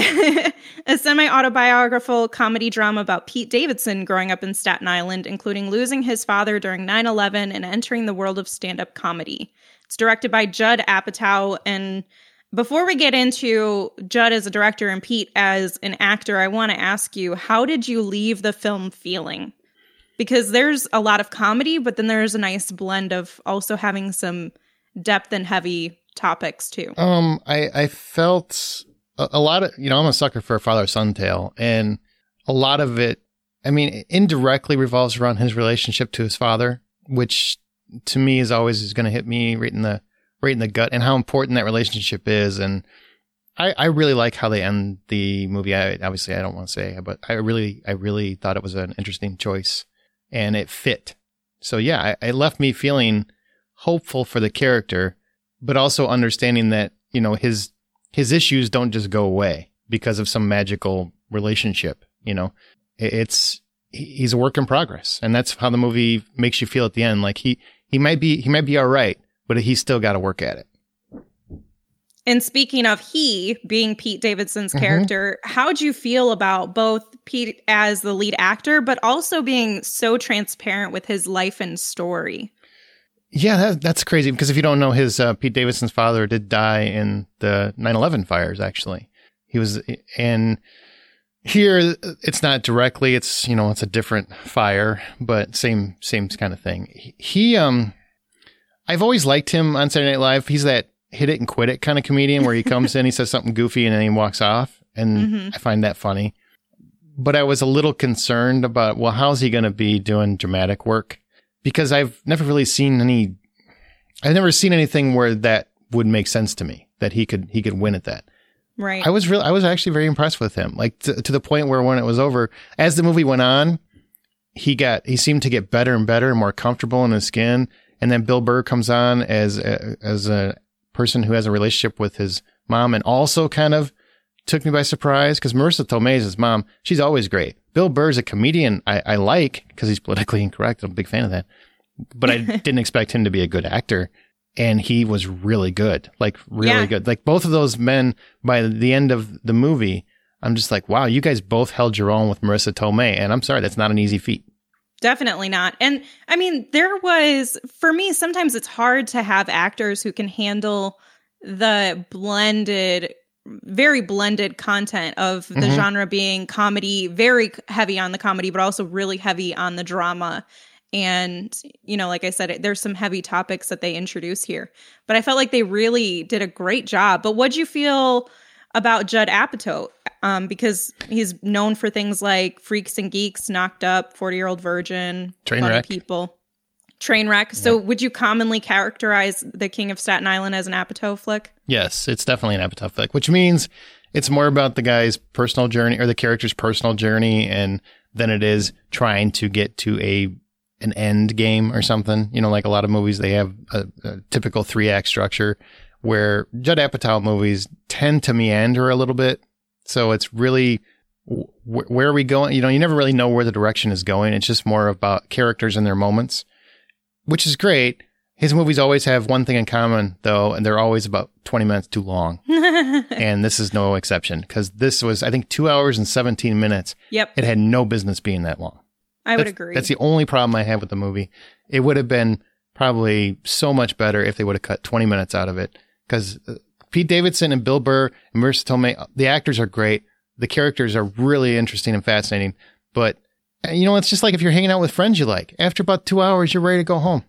A semi-autobiographical comedy drama about Pete Davidson growing up in Staten Island, including losing his father during nine eleven and entering the world of stand-up comedy. It's directed by Judd Apatow, and before we get into Judd as a director and Pete as an actor, I want to ask you, how did you leave the film feeling? Because there's a lot of comedy, but then there's a nice blend of also having some depth and heavy topics too. Um, I, I felt a, a lot of, you know, I'm a sucker for a father-son tale, and a lot of it, I mean, indirectly revolves around his relationship to his father, which to me is always is going to hit me right in the right in the gut, and how important that relationship is. And I, I really like how they end the movie. I obviously I don't want to say, but I really I really thought it was an interesting choice, and it fit. So yeah, I, it left me feeling hopeful for the character, but also understanding that, you know, his his issues don't just go away because of some magical relationship. You know, it, it's he's a work in progress, and that's how the movie makes you feel at the end. Like he he might be he might be all right, but he's still got to work at it. And speaking of he being Pete Davidson's character, mm-hmm. how'd you feel about both Pete as the lead actor, but also being so transparent with his life and story? Yeah, that, that's crazy, because if you don't know, his uh, Pete Davidson's father did die in the nine eleven fires, actually. He was, and here it's not directly, it's, you know, it's a different fire, but same, same kind of thing. He, um, I've always liked him on Saturday Night Live. He's that hit it and quit it kind of comedian where he comes in, he says something goofy, and then he walks off. And mm-hmm. I find that funny. But I was a little concerned about, well, how's he going to be doing dramatic work? Because I've never really seen any, I've never seen anything where that would make sense to me, that he could, he could win at that. Right. I was really, I was actually very impressed with him. Like to, to the point where when it was over, as the movie went on, he got, he seemed to get better and better and more comfortable in his skin. And then Bill Burr comes on as a, as a person who has a relationship with his mom, and also kind of took me by surprise, because Marissa Tomei's his mom. She's always great. Bill Burr's a comedian I, I like because he's politically incorrect. I'm a big fan of that. But I didn't expect him to be a good actor. And he was really good, like really yeah. good. Like both of those men, by the end of the movie, I'm just like, wow, you guys both held your own with Marissa Tomei. And I'm sorry, that's not an easy feat. Definitely not. And I mean, there was, for me, sometimes it's hard to have actors who can handle the blended, very blended content of the mm-hmm. genre being comedy, very heavy on the comedy, but also really heavy on the drama. And, you know, like I said, there's some heavy topics that they introduce here. But I felt like they really did a great job. But what'd you feel about Judd Apatow? Um, because he's known for things like Freaks and Geeks, Knocked Up, forty-Year-Old Virgin, Trainwreck. People, Trainwreck. So yeah. Would you commonly characterize The King of Staten Island as an Apatow flick? Yes, it's definitely an Apatow flick, which means it's more about the guy's personal journey or the character's personal journey and than it is trying to get to a an end game or something. You know, like a lot of movies, they have a, a typical three act structure where Judd Apatow movies tend to meander a little bit. So it's really, wh- where are we going? You know, you never really know where the direction is going. It's just more about characters and their moments, which is great. His movies always have one thing in common, though, and they're always about twenty minutes too long. And this is no exception, because this was, I think, two hours and seventeen minutes. Yep. It had no business being that long. I would that's, agree. That's the only problem I have with the movie. It would have been probably so much better if they would have cut twenty minutes out of it, because Pete Davidson and Bill Burr and Marissa Tomei, the actors are great. The characters are really interesting and fascinating. But, you know, it's just like if you're hanging out with friends you like. After about two hours, you're ready to go home.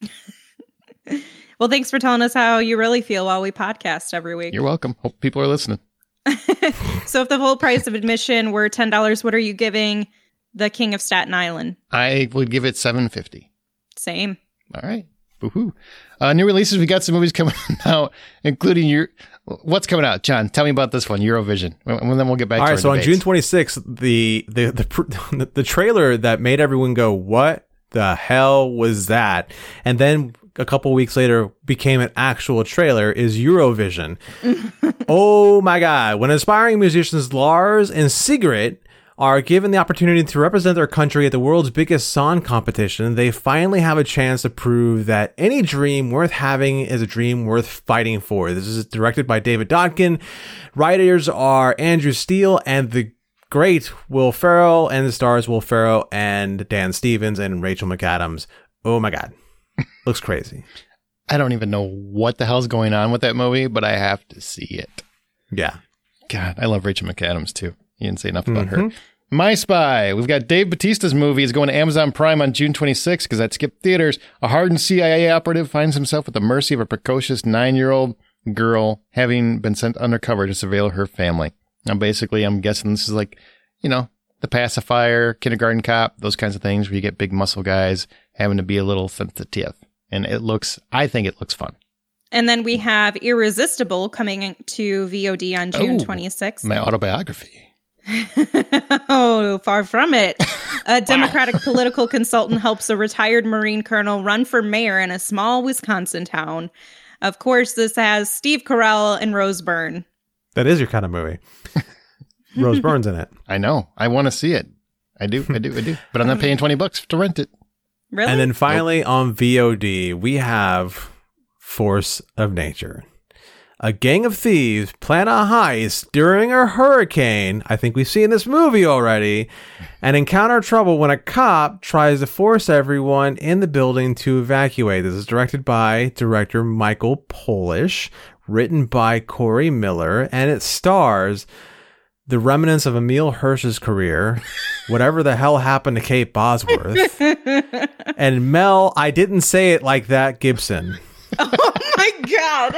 Well, thanks for telling us how you really feel while we podcast every week. You're welcome. Hope people are listening. So if the full price of admission were ten dollars, what are you giving The King of Staten Island? I would give it seven dollars and fifty cents. Same. All right. Woohoo. Uh, new releases. We got some movies coming out, including your. What's coming out, John? Tell me about this one, Eurovision, and then we'll get back All to right, our so debates. on June twenty-sixth, the the, the the trailer that made everyone go, "What the hell was that?" And then a couple weeks later became an actual trailer is Eurovision. Oh my God! When aspiring musicians Lars and Sigrid are given the opportunity to represent their country at the world's biggest song competition, they finally have a chance to prove that any dream worth having is a dream worth fighting for. This is directed by David Dodkin. Writers are Andrew Steele and the great Will Ferrell, and the stars Will Ferrell and Dan Stevens and Rachel McAdams. Oh my God. Looks crazy. I don't even know what the hell's going on with that movie, but I have to see it. Yeah. God, I love Rachel McAdams too. You didn't say enough about mm-hmm. her. My Spy. We've got Dave Bautista's movie. It's going to Amazon Prime on June twenty-sixth because that skipped theaters. A hardened C I A operative finds himself at the mercy of a precocious nine-year-old girl having been sent undercover to surveil her family. Now, basically, I'm guessing this is like, you know, The Pacifier, Kindergarten Cop, those kinds of things where you get big muscle guys having to be a little sensitive. And it looks, I think it looks fun. And then we have Irresistible coming to V O D on June twenty-sixth. My autobiography. Oh, far from it. A Democratic political consultant helps a retired Marine colonel run for mayor in a small Wisconsin town. Of course, this has Steve Carell and Rose Byrne. That is your kind of movie. Rose Byrne's in it. I know. I want to see it. I do. I do. I do. But I'm not paying twenty bucks to rent it. Really? And then finally nope. on V O D, we have Force of Nature. A gang of thieves plan a heist during a hurricane, I think we've seen this movie already, and encounter trouble when a cop tries to force everyone in the building to evacuate. This is directed by director Michael Polish, written by Corey Miller, and it stars the remnants of Emile Hirsch's career, whatever the hell happened to Kate Bosworth, and Mel, I didn't say it like that, Gibson. Oh my God.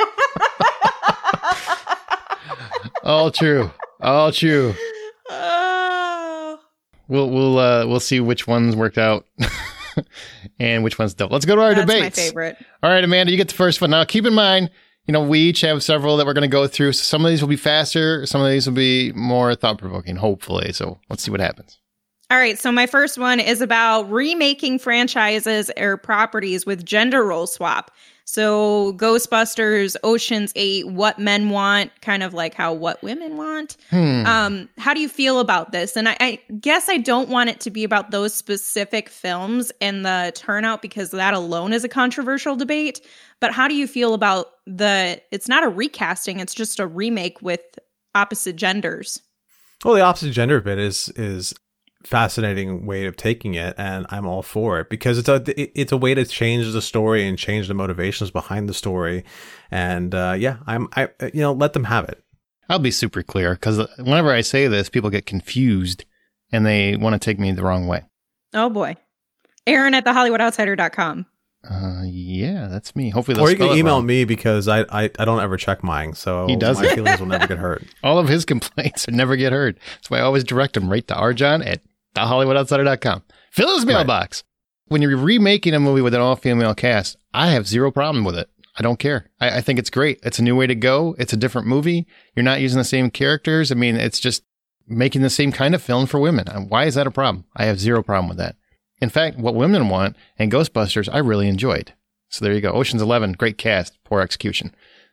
All true. All true. Oh. We'll we'll uh, we'll see which ones worked out and which ones don't. Let's go to our That's debates. My favorite. All right, Amanda, you get the first one. Now, keep in mind, you know, we each have several that we're going to go through. So some of these will be faster. Some of these will be more thought-provoking, hopefully. So let's see what happens. All right. So my first one is about remaking franchises or properties with gender role swap. So Ghostbusters, Ocean's eight, What Men Want, kind of like how What Women Want. Hmm. Um, how do you feel about this? And I, I guess I don't want it to be about those specific films and the turnout, because that alone is a controversial debate. But how do you feel about the, it's not a recasting, it's just a remake with opposite genders? Well, the opposite gender bit is is fascinating way of taking it, and I'm all for it because it's a it's a way to change the story and change the motivations behind the story. And uh, yeah, I'm I you know let them have it. I'll be super clear because whenever I say this, people get confused and they want to take me the wrong way. Oh boy, Aaron at the Hollywood Outsider dot com. Uh, yeah, that's me. Hopefully, or you can email wrong. me because I, I I don't ever check mine, so he doesn't. My feelings will never get hurt. All of his complaints never get heard. That's why I always direct them right to rjon at the hollywood outsider dot com. Fill his mailbox. Right. When you're remaking a movie with an all-female cast, I have zero problem with it. I don't care. I, I think it's great. It's a new way to go. It's a different movie. You're not using the same characters. I mean, it's just making the same kind of film for women. Why is that a problem? I have zero problem with that. In fact, What Women Want and Ghostbusters, I really enjoyed. So there you go. Ocean's Eleven, great cast, poor execution.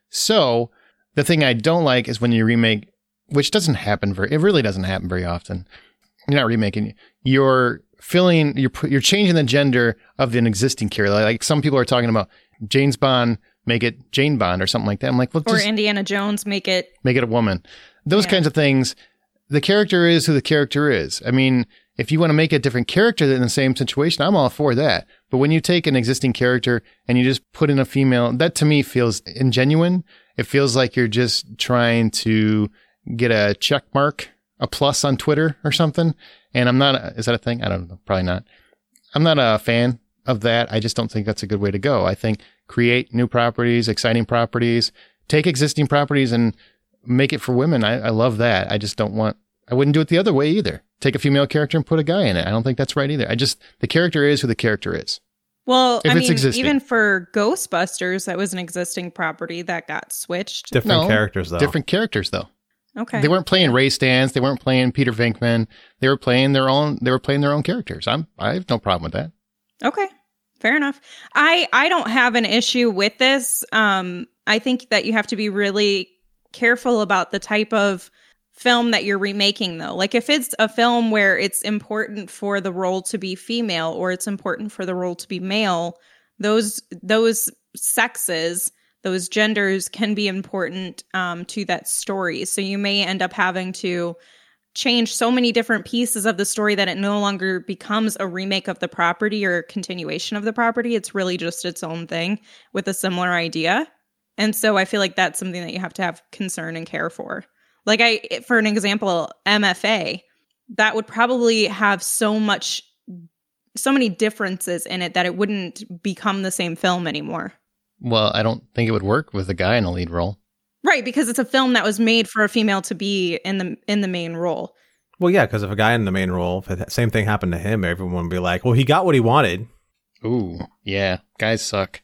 So the thing I don't like is when you remake, which doesn't happen very, it really doesn't happen very often. You're not remaking. You're filling, you're you're changing the gender of an existing character. Like some people are talking about James Bond, make it Jane Bond or something like that. I'm like, well, or just Indiana Jones, make it make it a woman. Those yeah. kinds of things. The character is who the character is. I mean, if you want to make a different character in the same situation, I'm all for that. But when you take an existing character and you just put in a female, that to me feels ingenuine. It feels like you're just trying to get a check mark, a plus on Twitter or something. And I'm not, a, is that a thing? I don't know. Probably not. I'm not a fan of that. I just don't think that's a good way to go. I think create new properties, exciting properties, take existing properties and make it for women. I, I love that. I just don't want, I wouldn't do it the other way either. Take a female character and put a guy in it. I don't think that's right either. I just, the character is who the character is. Well, if I it's mean, existing. Even for Ghostbusters, that was an existing property that got switched. Different No, characters, though. Different characters, though. Okay. They weren't playing Ray Stantz. They weren't playing Peter Venkman. They were playing their own, they were playing their own characters. I'm, I have no problem with that. Okay. Fair enough. I, I don't have an issue with this. Um, I think that you have to be really careful about the type of film that you're remaking, though. Like if it's a film where it's important for the role to be female or it's important for the role to be male, those those sexes, those genders can be important um, to that story. So you may end up having to change so many different pieces of the story that it no longer becomes a remake of the property or a continuation of the property. It's really just its own thing with a similar idea. And so I feel like that's something that you have to have concern and care for. Like I, for an example, M F A, that would probably have so much, so many differences in it that it wouldn't become the same film anymore. Well, I don't think it would work with a guy in a lead role. Right, because it's a film that was made for a female to be in the in the main role. Well, yeah, because if a guy in the main role, if the same thing happened to him, everyone would be like, well, he got what he wanted. Ooh, yeah, guys suck.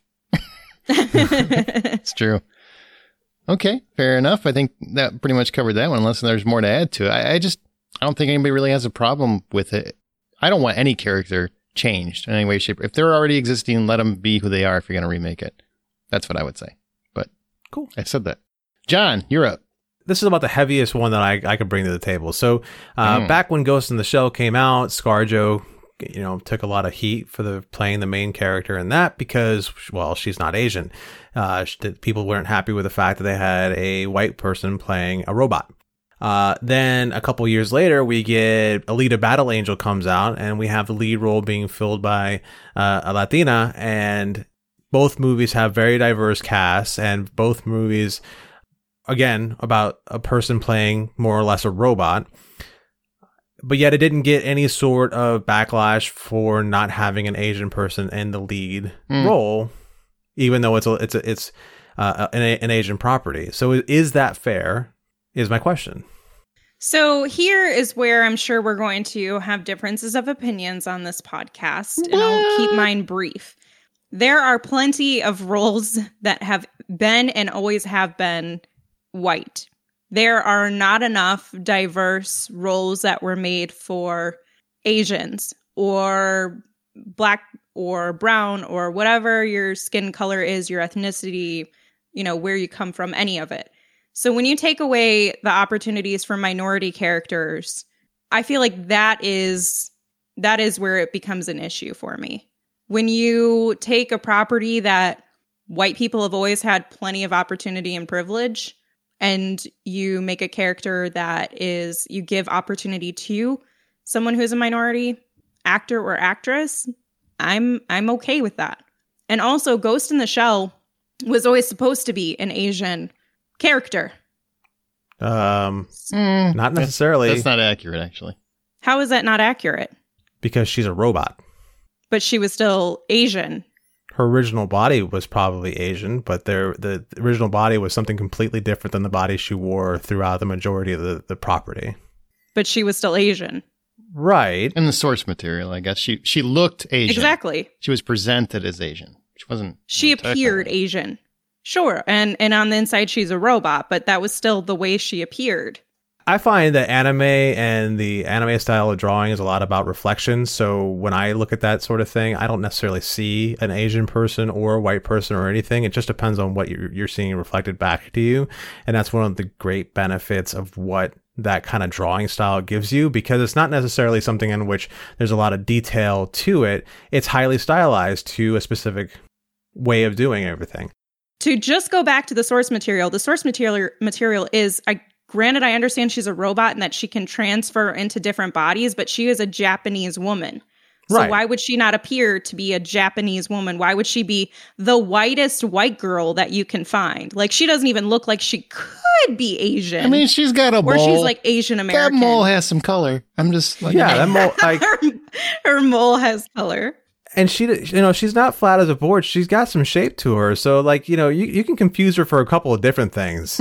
It's true. Okay, fair enough. I think that pretty much covered that one, unless there's more to add to it. I, I just, I don't think anybody really has a problem with it. I don't want any character changed in any way, shape. If they're already existing, let them be who they are if you're going to remake it. That's what I would say. But cool. I said that. John, you're up. This is about the heaviest one that I, I could bring to the table. So uh, mm. back when Ghost in the Shell came out, ScarJo, you know, took a lot of heat for the playing the main character in that because, well, she's not Asian. Uh, people weren't happy with the fact that they had a white person playing a robot. Uh, then a couple years later, we get Alita Battle Angel comes out, and we have the lead role being filled by uh, a Latina. And both movies have very diverse casts, and both movies, again, about a person playing more or less a robot. But yet it didn't get any sort of backlash for not having an Asian person in the lead mm. role, even though it's a, it's a, it's uh, an, an Asian property. So is that fair? Is my question. So here is where I'm sure we're going to have differences of opinions on this podcast, and I'll keep mine brief. There are plenty of roles that have been and always have been white. There are not enough diverse roles that were made for Asians or black or brown or whatever your skin color is, your ethnicity, you know, where you come from, any of it. So when you take away the opportunities for minority characters, I feel like that is that is where it becomes an issue for me. When you take a property that white people have always had plenty of opportunity and privilege, and you make a character that is, you give opportunity to someone who's a minority actor or actress, I'm I'm okay with that. And also, Ghost in the Shell was always supposed to be an Asian character. Um, Mm, not necessarily. That's not accurate, actually. How is that not accurate? Because she's a robot. But she was still Asian. Her original body was probably Asian, but their the original body was something completely different than the body she wore throughout the majority of the, the property. But she was still Asian. Right. In the source material, I guess. She she looked Asian. Exactly. She was presented as Asian. She wasn't. She technically appeared Asian. Sure. And and on the inside, she's a robot, but that was still the way she appeared. I find that anime and the anime style of drawing is a lot about reflection. So when I look at that sort of thing, I don't necessarily see an Asian person or a white person or anything. It just depends on what you're, you're seeing reflected back to you. And that's one of the great benefits of what that kind of drawing style gives you, because it's not necessarily something in which there's a lot of detail to it. It's highly stylized to a specific way of doing everything. To just go back to the source material, the source material material is, I granted, I understand she's a robot and that she can transfer into different bodies, but she is a Japanese woman. So Right. why would she not appear to be a Japanese woman? Why would she be the whitest white girl that you can find? Like, she doesn't even look like she could be Asian. I mean, she's got a or mole. she's like Asian That American. mole has some color. I'm just like, Yeah, that mole, like, her, her mole has color. and she, you know, she's not flat as a board. She's got some shape to her. So, like, you know, you, you can confuse her for a couple of different things.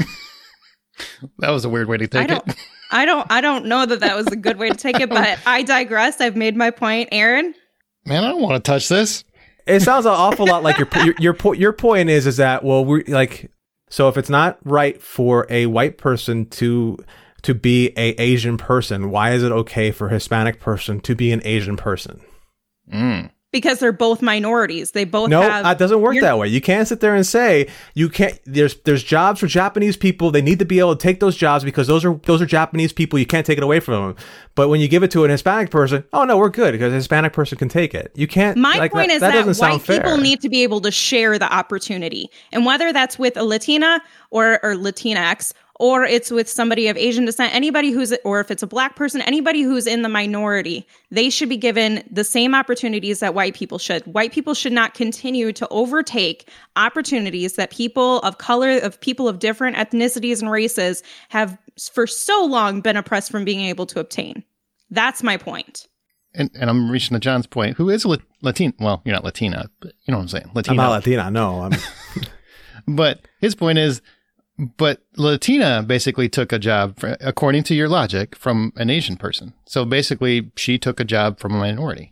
that was a weird way to I take don't, it. I don't, I don't know that that was a good way to take it, but I digress. I've made my point. Aaron? Man, I don't want to touch this. It sounds an awful lot like your your your, po- your point is is that, well, we're like, so if it's not right for a white person to to be a Asian person, why is it okay for a Hispanic person to be an Asian person? Mm. Because they're both minorities. They both No, have... it doesn't work you're- that way. You can't sit there and say you can't. There's there's jobs for Japanese people. They need to be able to take those jobs because those are those are Japanese people. You can't take it away from them. But when you give it to an Hispanic person, oh no, we're good because a Hispanic person can take it. You can't. My like, point that, is that, that, doesn't sound white fair. people need to be able to share the opportunity. And whether that's with a Latina or, or Latinx, or it's with somebody of Asian descent, anybody who's, or if it's a black person, anybody who's in the minority, they should be given the same opportunities that white people should. White people should not continue to overtake opportunities that people of color, of people of different ethnicities and races have for so long been oppressed from being able to obtain. That's my point. And, and I'm reaching to John's point. Who is a Latina? Well, you're not Latina, but you know what I'm saying. I'm Latina. not Latina. No, I'm. But his point is, but Latina basically took a job, for, according to your logic, from an Asian person. So basically, she took a job from a minority.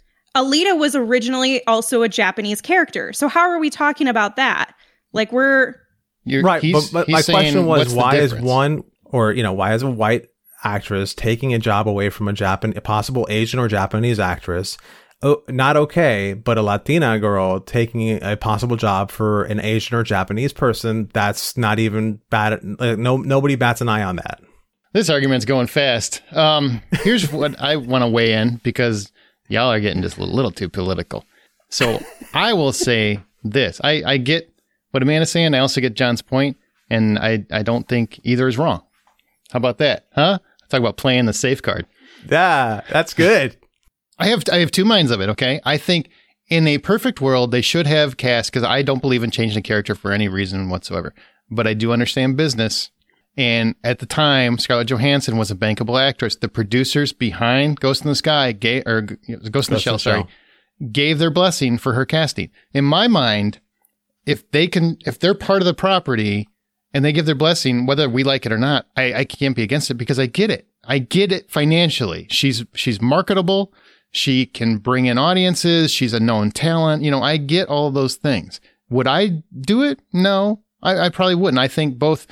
Alita was originally also a Japanese character. So how are we talking about that? Like, we're... You're, Right, he's- but, but he's my saying, question was, what's the why is difference? one, or you know, why is a white actress taking a job away from a Japan, a possible Asian or Japanese actress, oh, not okay, but a Latina girl taking a possible job for an Asian or Japanese person, that's not even bad. Like, no, nobody bats an eye on that. This argument's going fast. Um, here's what I want to weigh in because y'all are getting just a little too political. So I will say this. I, I get what Amanda's saying. I also get John's point, and I, I don't think either is wrong. How about that? Huh? Talk about playing the safe card. Yeah, that's good. I have I have two minds of it, okay? I think in a perfect world, they should have cast, because I don't believe in changing a character for any reason whatsoever. But I do understand business. And at the time, Scarlett Johansson was a bankable actress. The producers behind Ghost in the Sky, gave, or Ghost in the Ghost Shell, in the sorry, Shell. gave their blessing for her casting. In my mind, if they can, if they're part of the property and they give their blessing, whether we like it or not, I, I can't be against it because I get it. I get it financially. She's she's marketable. She can bring in audiences. She's a known talent. You know, I get all those things. Would I do it? No, I, I probably wouldn't. I think both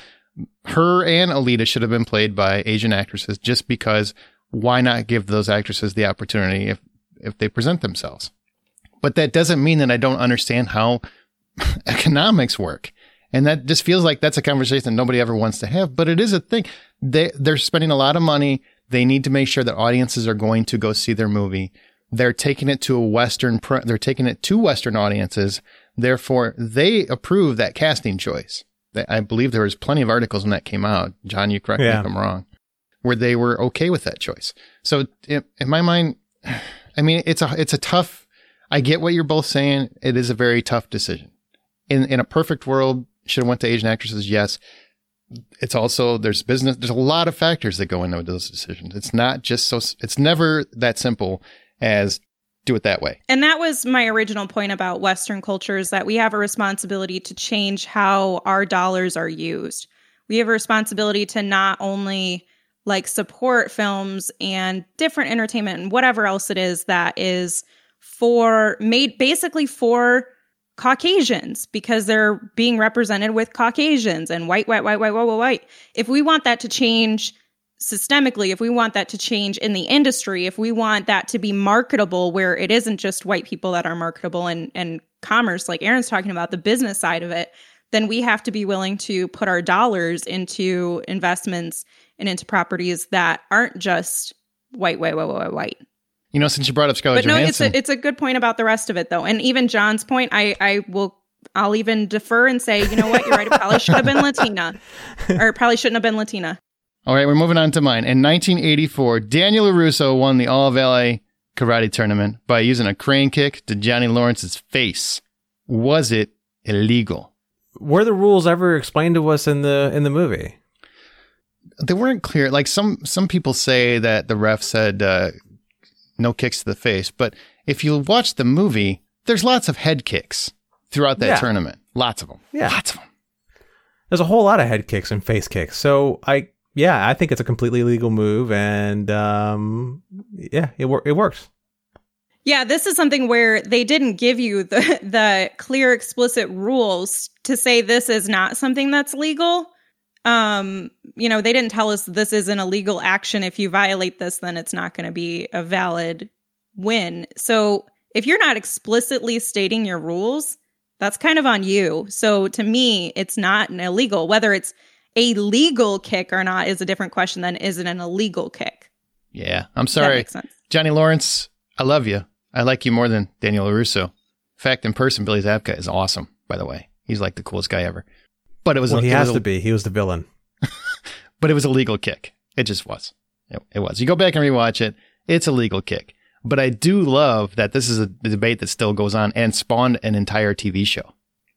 her and Alita should have been played by Asian actresses just because why not give those actresses the opportunity if, if they present themselves? But that doesn't mean that I don't understand how economics work. And that just feels like that's a conversation nobody ever wants to have, but it is a thing. They, they're spending a lot of money. They need to make sure that audiences are going to go see their movie. They're taking it to a Western, they're taking it to Western audiences. Therefore, they approve that casting choice. I believe there was plenty of articles when that came out. John, you correct Yeah. me if I'm wrong, where they were okay with that choice. So in, in my mind, I mean, it's a it's a tough. I get what you're both saying. It is a very tough decision. In in a perfect world, should have went to Asian actresses. Yes. It's also, there's business. There's a lot of factors that go into those decisions. It's not just so. It's never that simple as do it that way. And that was my original point about Western culture, is that we have a responsibility to change how our dollars are used. We have a responsibility to not only like support films and different entertainment and whatever else it is that is for made basically for Caucasians, because they're being represented with Caucasians and white, white, white, white, white, white, white. If we want that to change systemically, if we want that to change in the industry, if we want that to be marketable, where it isn't just white people that are marketable and, and commerce, like Aaron's talking about, the business side of it, then we have to be willing to put our dollars into investments and into properties that aren't just white, white, white, white, white. You know, since you brought up Scarlett But no, Johansson, it's a, it's a good point about the rest of it, though. And even John's point, I, I will, I'll even defer and say, you know what, you're right. It probably should have been Latina, or it probably shouldn't have been Latina. all right, we're moving on to mine. In nineteen eighty-four, Daniel LaRusso won the All of L A karate tournament by using a crane kick to Johnny Lawrence's face. Was it illegal? Were the rules ever explained to us in the in the movie? They weren't clear. Like some some people say that the ref said uh, no kicks to the face, but if you watch the movie, there's lots of head kicks throughout that Yeah. tournament. Lots of them. Yeah. Lots of them. There's a whole lot of head kicks and face kicks. So I, yeah, I think it's a completely legal move, and um, yeah, it wor- it works. Yeah, this is something where they didn't give you the the clear, explicit rules to say this is not something that's legal. Um, you know, they didn't tell us this is an illegal action. If you violate this, then it's not going to be a valid win. So if you're not explicitly stating your rules, that's kind of on you. So to me, it's not an illegal. Whether it's a legal kick or not is a different question than is it an illegal kick? Yeah, I'm Does that sorry. make sense? Johnny Lawrence, I love you. I like you more than Daniel LaRusso. In fact, in person, Billy Zabka is awesome, by the way. He's like the coolest guy ever. But it was Well, a, he it has was a- to be. He was the villain. But it was a legal kick. It just was. It, it was. You go back and rewatch it, it's a legal kick. But I do love that this is a debate that still goes on and spawned an entire T V show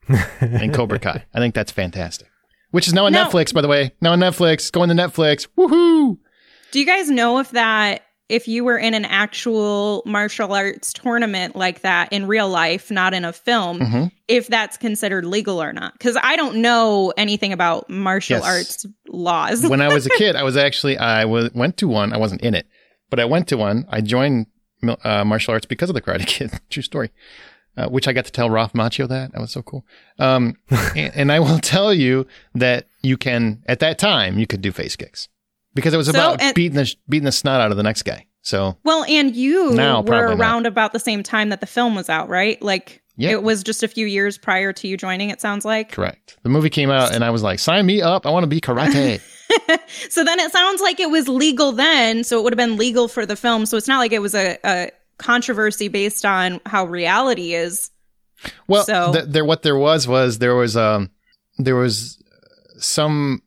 in Cobra Kai. I think that's fantastic. Which is now on Now- Netflix, by the way. Now on Netflix. Going to Netflix. Woohoo! Do you guys know if that, if you were in an actual martial arts tournament like that in real life, not in a film, Mhm. if that's considered legal or not? Because I don't know anything about martial Yes. arts laws. When I was a kid, I was actually, I was, went to one. I wasn't in it, but I went to one. I joined uh, martial arts because of the Karate Kid. True story. Uh, which I got to tell Ralph Macchio that. That was so cool. Um, and, and I will tell you that you can, at that time, you could do face kicks because it was So, about and- beating the beating the snot out of the next guy. So Well, and you Now, were probably not. around about the same time that the film was out, right? Like, Yeah. it was just a few years prior to you joining, it sounds like. correct. The movie came out and I was like, sign me up. I want to be karate. So then it sounds like it was legal then, so it would have been legal for the film. So it's not like it was a, a controversy based on how reality is. Well, So- th- there, what there was was there was um there was some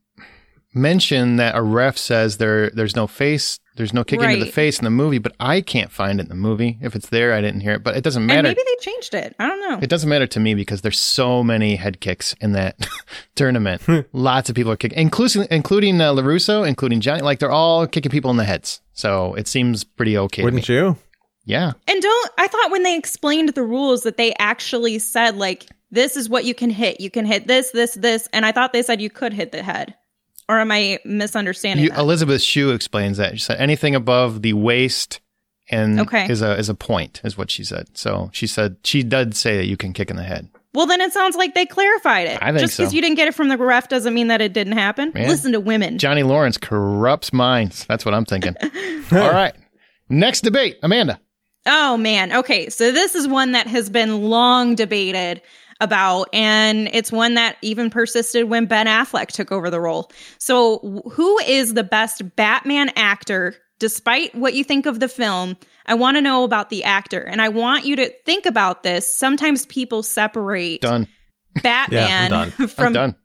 mention that a ref says there there's no face, there's no kicking to the Right. face in the movie, but I can't find it in the movie. If it's there, I didn't hear it, but it doesn't And matter. maybe they changed it. I don't know. It doesn't matter to me because there's so many head kicks in that tournament. Lots of people are kicking, including including uh, LaRusso, including Johnny. Like they're all kicking people in the heads. So it seems pretty okay. to Wouldn't me. you? Yeah. And don't, I thought when they explained the rules that they actually said, like, this is what you can hit. You can hit this, this, this. And I thought they said you could hit the head. Or am I misunderstanding You, that? Elizabeth Shue explains that. She said anything above the waist and Okay. is a is a point, is what she said. So she said she did say that you can kick in the head. Well, then it sounds like they clarified it. I think Just because so. you didn't get it from the ref doesn't mean that it didn't happen. Man. Listen to women. Johnny Lawrence corrupts minds. That's what I'm thinking. All right. Next debate, Amanda. Oh, man. Okay. So this is one that has been long debated about, and it's one that even persisted when Ben Affleck took over the role. So wh- who is the best Batman actor, despite what you think of the film? I want to know about the actor, and I want you to think about this. Sometimes people separate Done. Batman Yeah, I'm from I'm done.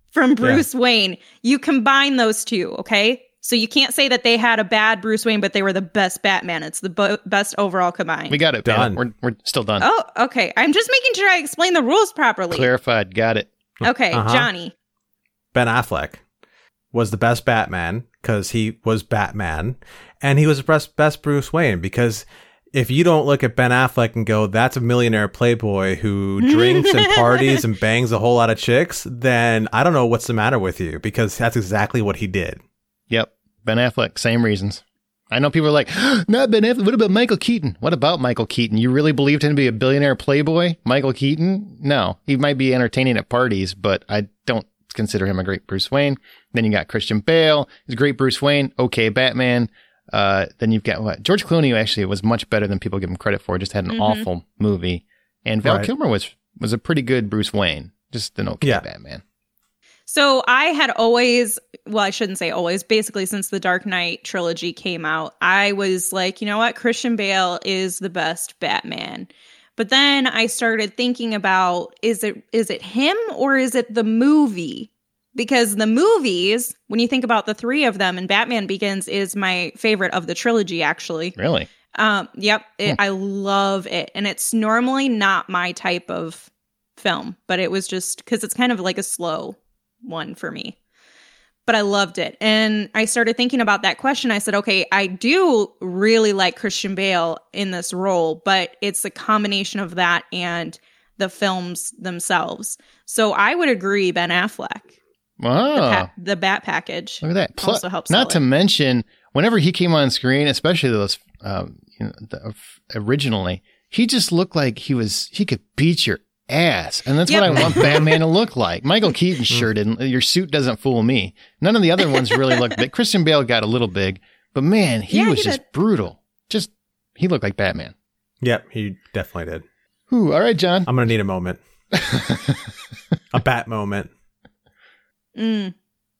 from Bruce yeah. Wayne. You combine those two, okay? So you can't say that they had a bad Bruce Wayne, but they were the best Batman. It's the bo- best overall combined. We got it. Done. We're, we're still done. Oh, okay. I'm just making sure I explain the rules properly. Clarified. Got it. Okay, uh-huh. Johnny. Ben Affleck was the best Batman because he was Batman, and he was the best, best Bruce Wayne because if you don't look at Ben Affleck and go, that's a millionaire playboy who drinks and parties and bangs a whole lot of chicks, then I don't know what's the matter with you because that's exactly what he did. Yep. Ben Affleck, same reasons. I know people are like, not Ben Affleck. What about Michael Keaton? What about Michael Keaton? You really believed him to be a billionaire playboy? Michael Keaton? No. He might be entertaining at parties, but I don't consider him a great Bruce Wayne. Then you got Christian Bale. He's a great Bruce Wayne. Okay, Batman. Uh, then you've got what? George Clooney actually was much better than people give him credit for. Just had an mm-hmm. awful movie. And Val right. Kilmer was, was a pretty good Bruce Wayne. Just an okay yeah. Batman. So I had always, well, I shouldn't say always, basically since the Dark Knight trilogy came out, I was like, you know what? Christian Bale is the best Batman. But then I started thinking about, is it is it him or is it the movie? Because the movies, when you think about the three of them, and Batman Begins is my favorite of the trilogy, actually. Really? Um, yep. It, hmm. I love it. And it's normally not my type of film, but it was just because it's kind of like a slow one for me, but I loved it. And I started thinking about that question. I said, okay, I do really like Christian Bale in this role, but it's a combination of that and the films themselves. So I would agree Ben Affleck. Wow. The, pa- the Bat package. Look at that. Plus, also helps. Not to it. mention, whenever he came on screen, especially those, um, you know, the, originally, he just looked like he was, he could beat your ass. And that's yep. what I want Batman to look like. Michael Keaton sure didn't. Your suit doesn't fool me. None of the other ones really looked big. Christian Bale got a little big, but man, he yeah, was he just did. brutal. Just, he looked like Batman. Yep, he definitely did. Ooh, all right, John. I'm going to need a moment. A bat moment. Mm.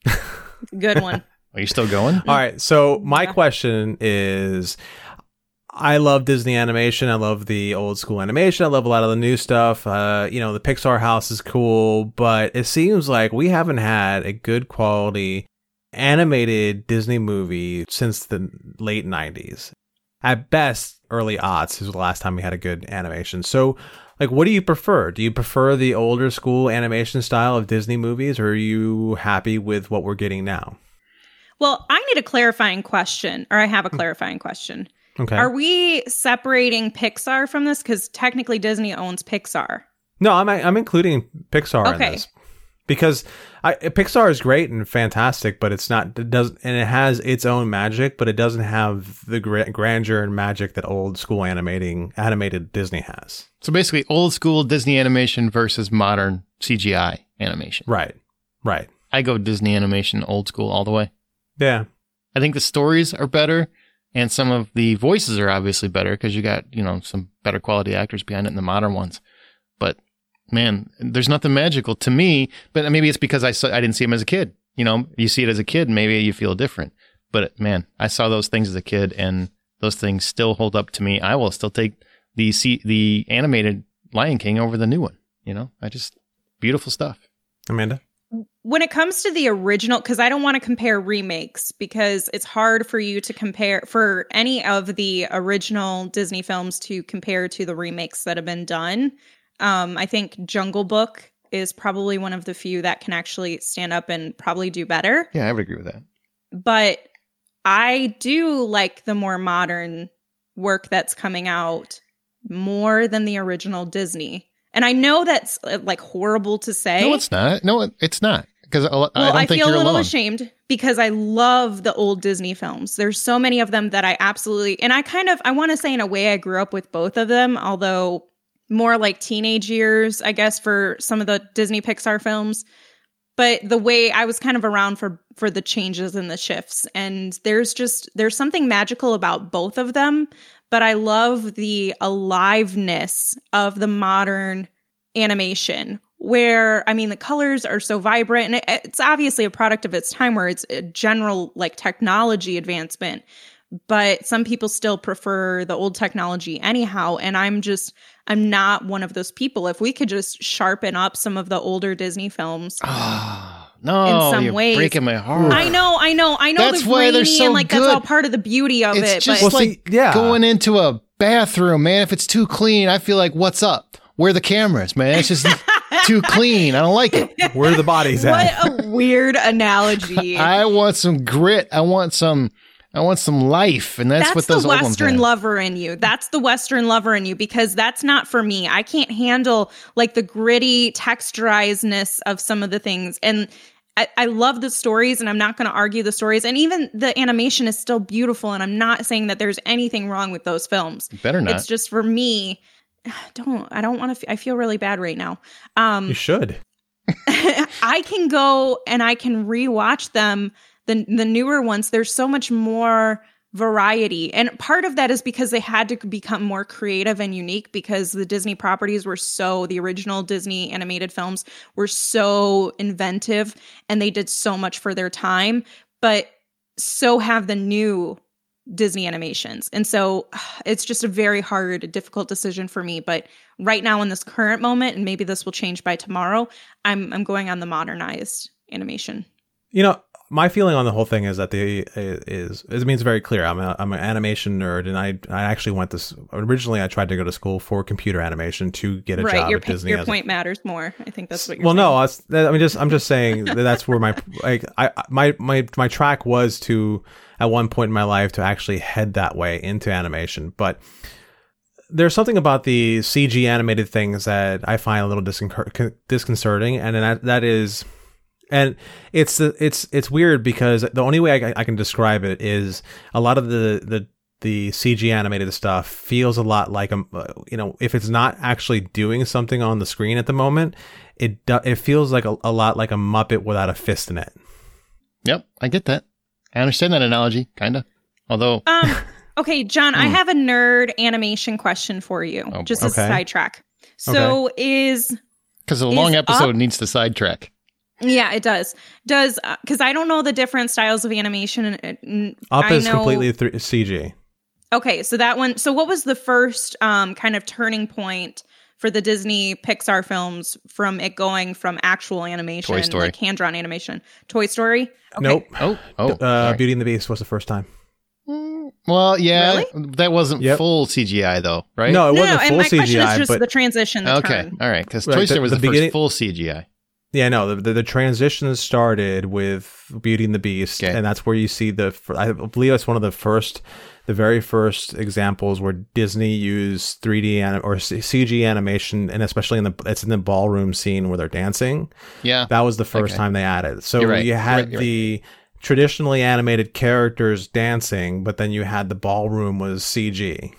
Good one. Are you still going? All right, so my yeah. question is, I love Disney animation. I love the old school animation. I love a lot of the new stuff. Uh, you know, the Pixar house is cool, but it seems like we haven't had a good quality animated Disney movie since the late nineties. At best, early aughts is the last time we had a good animation. So, like, what do you prefer? Do you prefer the older school animation style of Disney movies, or are you happy with what we're getting now? Well, I need a clarifying question, or I have a clarifying question. Okay. Are we separating Pixar from this? Because technically Disney owns Pixar. No, I'm I'm including Pixar okay. in this because I, Pixar is great and fantastic, but it's not it doesn't and it has its own magic, but it doesn't have the gra- grandeur and magic that old school animating animated Disney has. So basically, old school Disney animation versus modern C G I animation. Right. Right. I go Disney animation, old school, all the way. Yeah. I think the stories are better. And some of the voices are obviously better because you got, you know, some better quality actors behind it than the modern ones. But man, there's nothing magical to me. But maybe it's because I saw, I didn't see them as a kid. You know, you see it as a kid, maybe you feel different. But man, I saw those things as a kid, and those things still hold up to me. I will still take the C- the animated Lion King over the new one. You know, I just beautiful stuff. Amanda? When it comes to the original, because I don't want to compare remakes, because it's hard for you to compare for any of the original Disney films to compare to the remakes that have been done. Um, I think Jungle Book is probably one of the few that can actually stand up and probably do better. Yeah, I would agree with that. But I do like the more modern work that's coming out more than the original Disney. And I know that's uh, like horrible to say. No, it's not. No, it's not. Because I, well, I don't I think feel you're a little alone. ashamed because I love the old Disney films. There's so many of them that I absolutely, and I kind of, I want to say in a way I grew up with both of them, although more like teenage years, I guess, for some of the Disney Pixar films. But the way I was kind of around for, for the changes and the shifts. And there's just, there's something magical about both of them. But I love the aliveness of the modern animation where, I mean, the colors are so vibrant, and it, it's obviously a product of its time where it's a general like technology advancement, but some people still prefer the old technology anyhow. And I'm just, I'm not one of those people. If we could just sharpen up some of the older Disney films, oh, no, in some you're ways. breaking my heart. I know, I know, I know. That's the why grainy they're so and like good. that's all part of the beauty of It's it. just But Well, like see, yeah. going into a bathroom, man. If it's too clean, I feel like, what's up? Where are the cameras, man? It's just too clean. I don't like it. Where are the bodies at? what a weird analogy. I want some grit. I want some. I want some life, and that's, that's what those the old ones Western have. lover in you. That's the Western lover in you, because that's not for me. I can't handle like the gritty texturizedness of some of the things. And I, I love the stories, and I'm not going to argue the stories. And even the animation is still beautiful. And I'm not saying that there's anything wrong with those films. Better not. It's just for me. Don't I don't want to. F- I feel really bad right now. Um, You should. I can go and I can rewatch them. The the newer ones, there's so much more variety. And part of that is because they had to become more creative and unique, because the Disney properties were so, the original Disney animated films were so inventive and they did so much for their time, but so have the new Disney animations. And so it's just a very hard, difficult decision for me. But right now in this current moment, and maybe this will change by tomorrow, I'm I'm going on the modernized animation. You know, my feeling on the whole thing is that the is, is I mean, it's very clear. I'm a, I'm an animation nerd, and I I actually went this originally. I tried to go to school for computer animation to get a right, job your, at Disney. Your as point a, matters more. I think that's what you're well, saying. no, I, was, I mean, just I'm just saying that that's where my like I my my my track was to at one point in my life to actually head that way into animation, but there's something about the C G animated things that I find a little discon- disconcerting, and that that is. And it's it's it's weird because the only way I, I can describe it is a lot of the, the the C G animated stuff feels a lot like a you know, if it's not actually doing something on the screen at the moment, it do, it feels like a, a lot like a Muppet without a fist in it. Yep, I get that. I understand that analogy, kind of. Although, um, okay, John, I have a nerd animation question for you, Oh, just boy. as a Okay. sidetrack. So is because a long is episode up- needs to sidetrack. yeah, it does. Does because I don't know the different styles of animation. And, and Up I is know, completely th- C G. Okay, so that one. So what was the first um, kind of turning point for the Disney Pixar films from it going from actual animation, Toy Story. like hand-drawn animation? Toy Story? Okay. Nope. Oh, oh, Uh, sorry. Beauty and the Beast was the first time. Well, yeah, Really? that wasn't Yep. full C G I though, right? No, it No, wasn't no, and full my question C G I, is just but the transition, the Okay, turn. all right, because Right, Toy the- Story was the, the beginning- first full C G I. yeah, no, the, the the transition started with Beauty and the Beast, Okay. and that's where you see the. I believe it's one of the first, the very first examples where Disney used three D anim- or C G animation, and especially in the it's in the ballroom scene where they're dancing. Yeah, That was the first Okay. time they added. So You're right. you You're had right. You're the traditionally animated characters dancing, but then you had the ballroom was C G.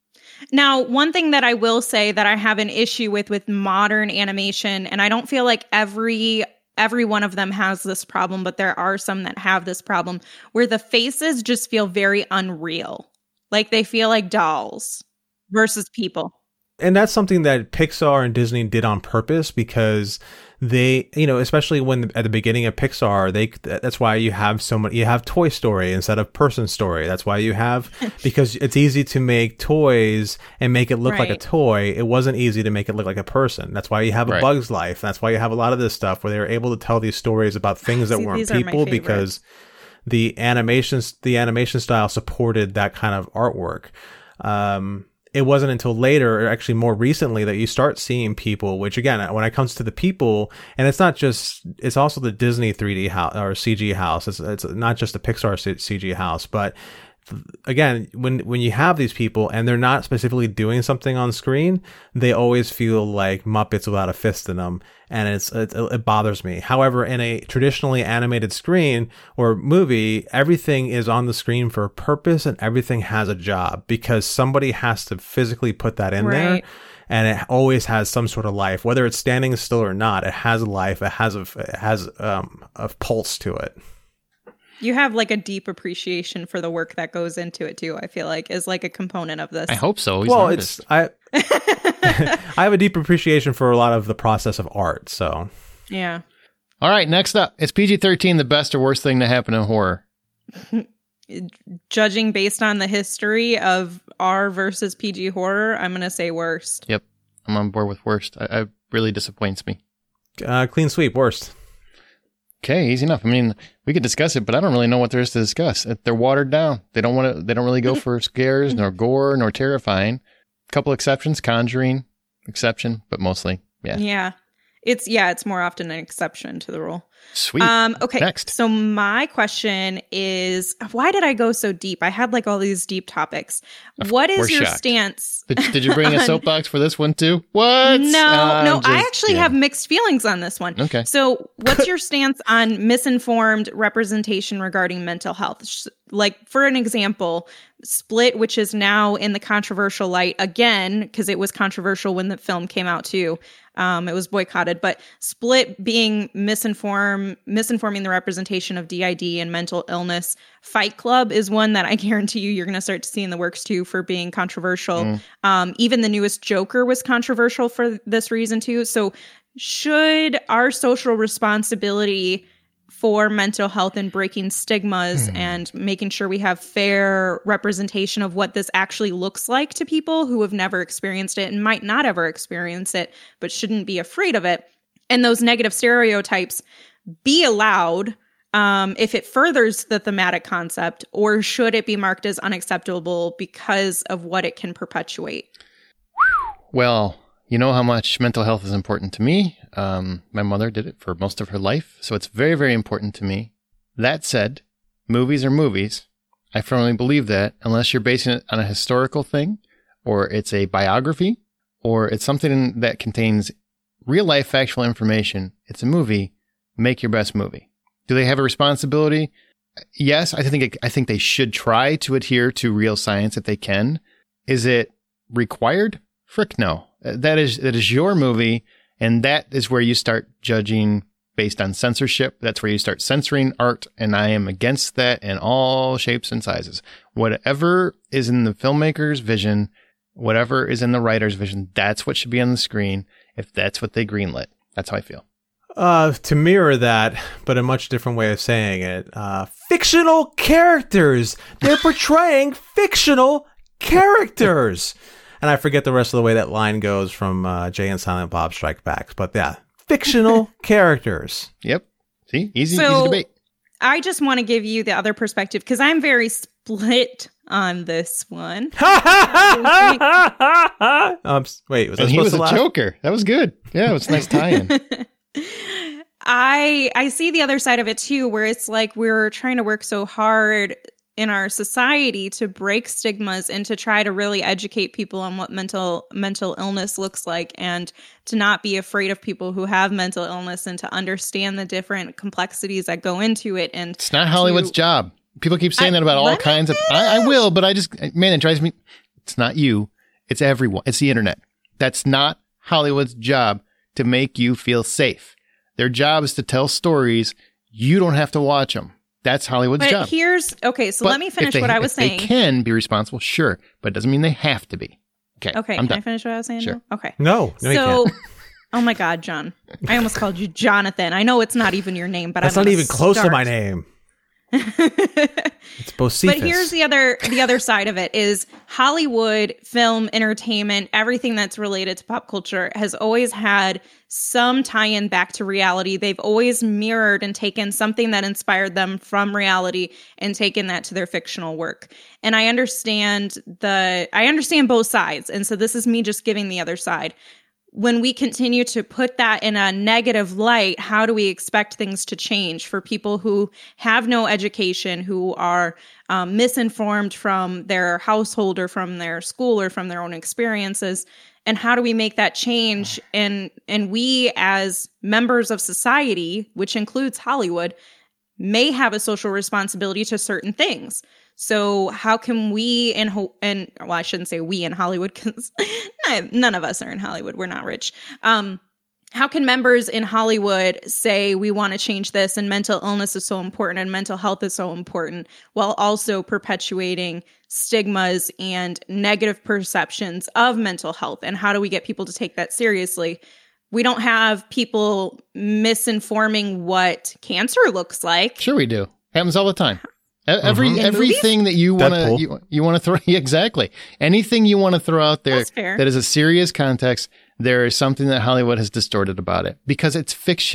Now, one thing that I will say that I have an issue with with modern animation, and I don't feel like every every one of them has this problem, but there are some that have this problem where the faces just feel very unreal. Like they feel like dolls versus people. And that's something that Pixar and Disney did on purpose because they, you know, especially when at the beginning of Pixar, they that's why you have so many, you have Toy Story instead of Person Story. That's why you have, because it's easy to make toys and make it look like a Right. toy. It wasn't easy to make it look like a person. That's why you have a Right. Bug's Life. That's why you have a lot of this stuff where they were able to tell these stories about things that See, weren't these are my people favorites. because the animations, the animation style supported that kind of artwork. Um, it wasn't until later, or actually more recently, that you start seeing people, which again, when it comes to the people, and it's not just, it's also the Disney three D house or C G house. It's, it's not just the Pixar C G house, but again, when when you have these people and they're not specifically doing something on screen, they always feel like Muppets without a fist in them, and it's it, it bothers me. However, in a traditionally animated screen or movie, everything is on the screen for a purpose and everything has a job because somebody has to physically put that in there. Right. And it always has some sort of life, whether it's standing still or not. It has life. It has a it has um, a pulse to it. You have like a deep appreciation for the work that goes into it too, I feel like, is like a component of this. I hope so. He's well, an it's artist. I. I have a deep appreciation for a lot of the process of art. So Yeah. All right, next up, is P G thirteen the best or worst thing to happen in horror? Judging based on the history of R versus P G horror, I'm going to say worst. Yep, I'm on board with worst. I, I really disappoints me. uh, clean sweep, worst. Okay, easy enough. I mean, we could discuss it, but I don't really know what there is to discuss. They're watered down. They don't want to. They don't really go for scares, nor gore, nor terrifying. A couple exceptions, Conjuring exception, but mostly, yeah. Yeah, it's yeah, it's more often an exception to the rule. Sweet. Um, okay. Next. So my question is, why did I go so deep? I had like all these deep topics. What is We're your shocked. stance? Did, did you bring a soapbox for this one too? What? No, I'm no, I just actually kidding. have mixed feelings on this one. Okay. So what's your stance on misinformed representation regarding mental health? Sh- Like, for an example, Split, which is now in the controversial light again, because it was controversial when the film came out too. Um, it was boycotted, but Split being misinform, misinforming the representation of D I D and mental illness. Fight Club is one that I guarantee you you're going to start to see in the works too for being controversial. Mm. Um, even the newest Joker was controversial for this reason too. So should our social responsibility for mental health and breaking stigmas Hmm. and making sure we have fair representation of what this actually looks like to people who have never experienced it and might not ever experience it, but shouldn't be afraid of it. And those negative stereotypes be allowed um, if it furthers the thematic concept, or should it be marked as unacceptable because of what it can perpetuate? Well, you know how much mental health is important to me. Um, my mother did it for most of her life, so it's very, very important to me. That said, movies are movies. I firmly believe that unless you're basing it on a historical thing, or it's a biography, or it's something that contains real-life factual information, it's a movie. Make your best movie. Do they have a responsibility? Yes, I think it, I think they should try to adhere to real science if they can. Is it required? Frick no. That is that is your movie, and that is where you start judging based on censorship. That's where you start censoring art, and I am against that in all shapes and sizes. Whatever is in the filmmaker's vision, whatever is in the writer's vision, that's what should be on the screen if that's what they greenlit. That's how I feel. Uh, to mirror that, but a much different way of saying it, uh, fictional characters. They're portraying fictional characters. And I forget the rest of the way that line goes from uh, Jay and Silent Bob Strike Back. But yeah, fictional characters. Yep. See? Easy, So- easy debate. I just want to give you the other perspective because I'm very split on this one. um, wait, was I And he supposed was to a laugh? joker. That was good. Yeah, it was a nice tie-in. I I see the other side of it too, where it's like we're trying to work so hard in our society to break stigmas and to try to really educate people on what mental mental illness looks like, and to not be afraid of people who have mental illness, and to understand the different complexities that go into it. And It's not Hollywood's to- job. People keep saying I- that about all let me kinds of. I, I will, but I just, man, it drives me. It's not you. It's everyone. It's the internet. That's not Hollywood's job to make you feel safe. Their job is to tell stories. You don't have to watch them. That's Hollywood's But job. here's okay. So But let me if finish they- what I was if they saying. can be responsible, sure, but it doesn't mean they have to be. Okay. Okay, I'm can I done. finish what I was saying? Sure. now? Okay. No, no, you so, can't. oh my God, John! I almost called you Jonathan. I know it's not even your name, but That's I'm not gonna even close to start. my name. It's Bocephus. But here's the other the other side of it is Hollywood, film, entertainment, everything that's related to pop culture has always had some tie-in back to reality. They've always mirrored and taken something that inspired them from reality and taken that to their fictional work. And I understand the I understand both sides. And so this is me just giving the other side. When we continue to put that in a negative light, how do we expect things to change for people who have no education, who are um, misinformed from their household or from their school or from their own experiences? And how do we make that change? And and we as members of society, which includes Hollywood, may have a social responsibility to certain things. So how can we in Ho- and well, I shouldn't say we in Hollywood because none of us are in Hollywood. We're not rich. Um, how can members in Hollywood say we want to change this and mental illness is so important and mental health is so important while also perpetuating stigmas and negative perceptions of mental health? And how do we get people to take that seriously? We don't have people misinforming what cancer looks like. Sure, we do. Happens all the time. Every Mhm. In everything that you want to Deadpool. you, you want to throw yeah, exactly anything you want to throw out there That's fair. that is a serious context, there is something that Hollywood has distorted about it because it's fictional.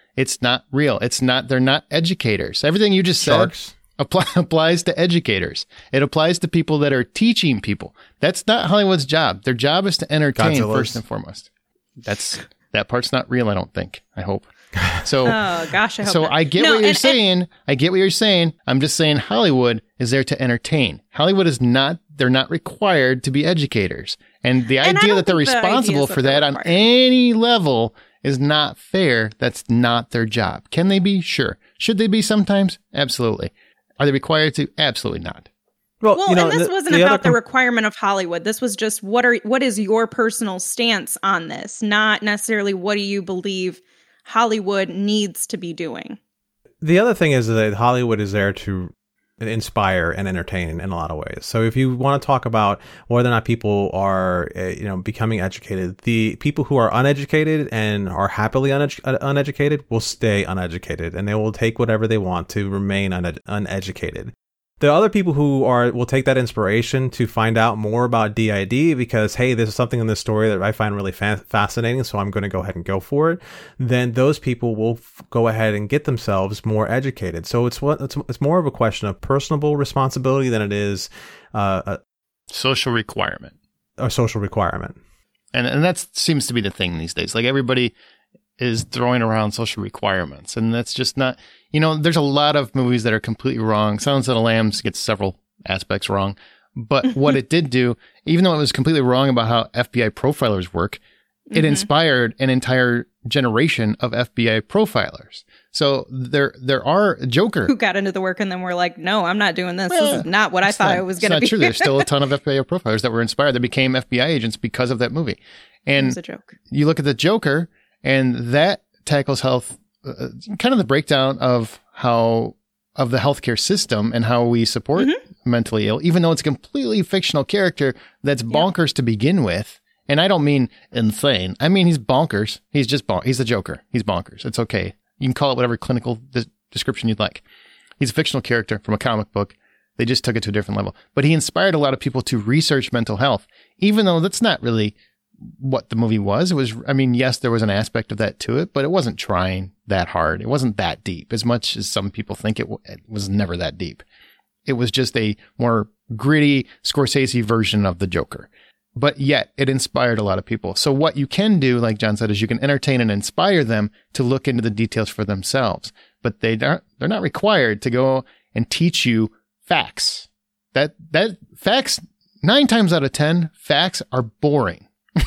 It's not real. It's not, they're not educators. Everything you just said Sharks. apply, applies to educators. It applies to people that are teaching people. That's not Hollywood's job. Their job is to entertain Godzilla's. first and foremost. That's, that part's not real, I don't think. I hope. So, Oh gosh, I hope so not. I get No, what you're and- saying. I get what you're saying. I'm just saying Hollywood is there to entertain. Hollywood is not, they're not required to be educators. And the And I idea don't that they're think the idea responsible is for that that they're on required. any level is not fair. That's not their job. Can they be? Sure. Should they be sometimes? Absolutely. Are they required to? Absolutely not. Well, you know, and this the- wasn't the other about the com- requirement of Hollywood. This was just what are what is your personal stance on this, not necessarily what do you believe Hollywood needs to be doing. The other thing is that Hollywood is there to inspire and entertain in a lot of ways. So if you want to talk about whether or not people are, uh, you know, becoming educated, the people who are uneducated and are happily unedu- uh, uneducated will stay uneducated, and they will take whatever they want to remain une- uneducated. The other people who are will take that inspiration to find out more about D I D because, hey, there's something in this story that I find really fa- fascinating, so I'm going to go ahead and go for it. Then those people will f- go ahead and get themselves more educated. So it's what it's, it's more of a question of personable responsibility than it is uh, a, Social requirement. a social requirement. And and that seems to be the thing these days. Like everybody is throwing around social requirements, and that's just not, you know, there's a lot of movies that are completely wrong. Silence of the Lambs gets several aspects wrong, but what it did do, even though it was completely wrong about how F B I profilers work, it Mhm. inspired an entire generation of F B I profilers. So there there are Joker. Who got into the work and then we're like, no, I'm not doing this. Well, this is not what I It's thought not- it was it's going to not be. true. There's still a ton of F B I profilers that were inspired that became F B I agents because of that movie. It And was a joke. you look at the Joker, and that tackles health, uh, kind of the breakdown of how of the healthcare system and how we support Mm-hmm. mentally ill, even though it's a completely fictional character that's bonkers to begin with. And I don't mean insane. I mean he's bonkers. He's just bon- he's the Joker. He's bonkers. It's okay. You can call it whatever clinical de- description you'd like. He's a fictional character from a comic book. They just took it to a different level. But he inspired a lot of people to research mental health, even though that's not really what the movie was. It was, I mean, yes, there was an aspect of that to it, but it wasn't trying that hard. It wasn't that deep as much as some people think it, w- it was never that deep. It was just a more gritty Scorsese version of the Joker, but yet it inspired a lot of people. So what you can do, like John said, is you can entertain and inspire them to look into the details for themselves, but they aren't, they're not required to go and teach you facts. That, that facts, nine times out of ten, facts are boring.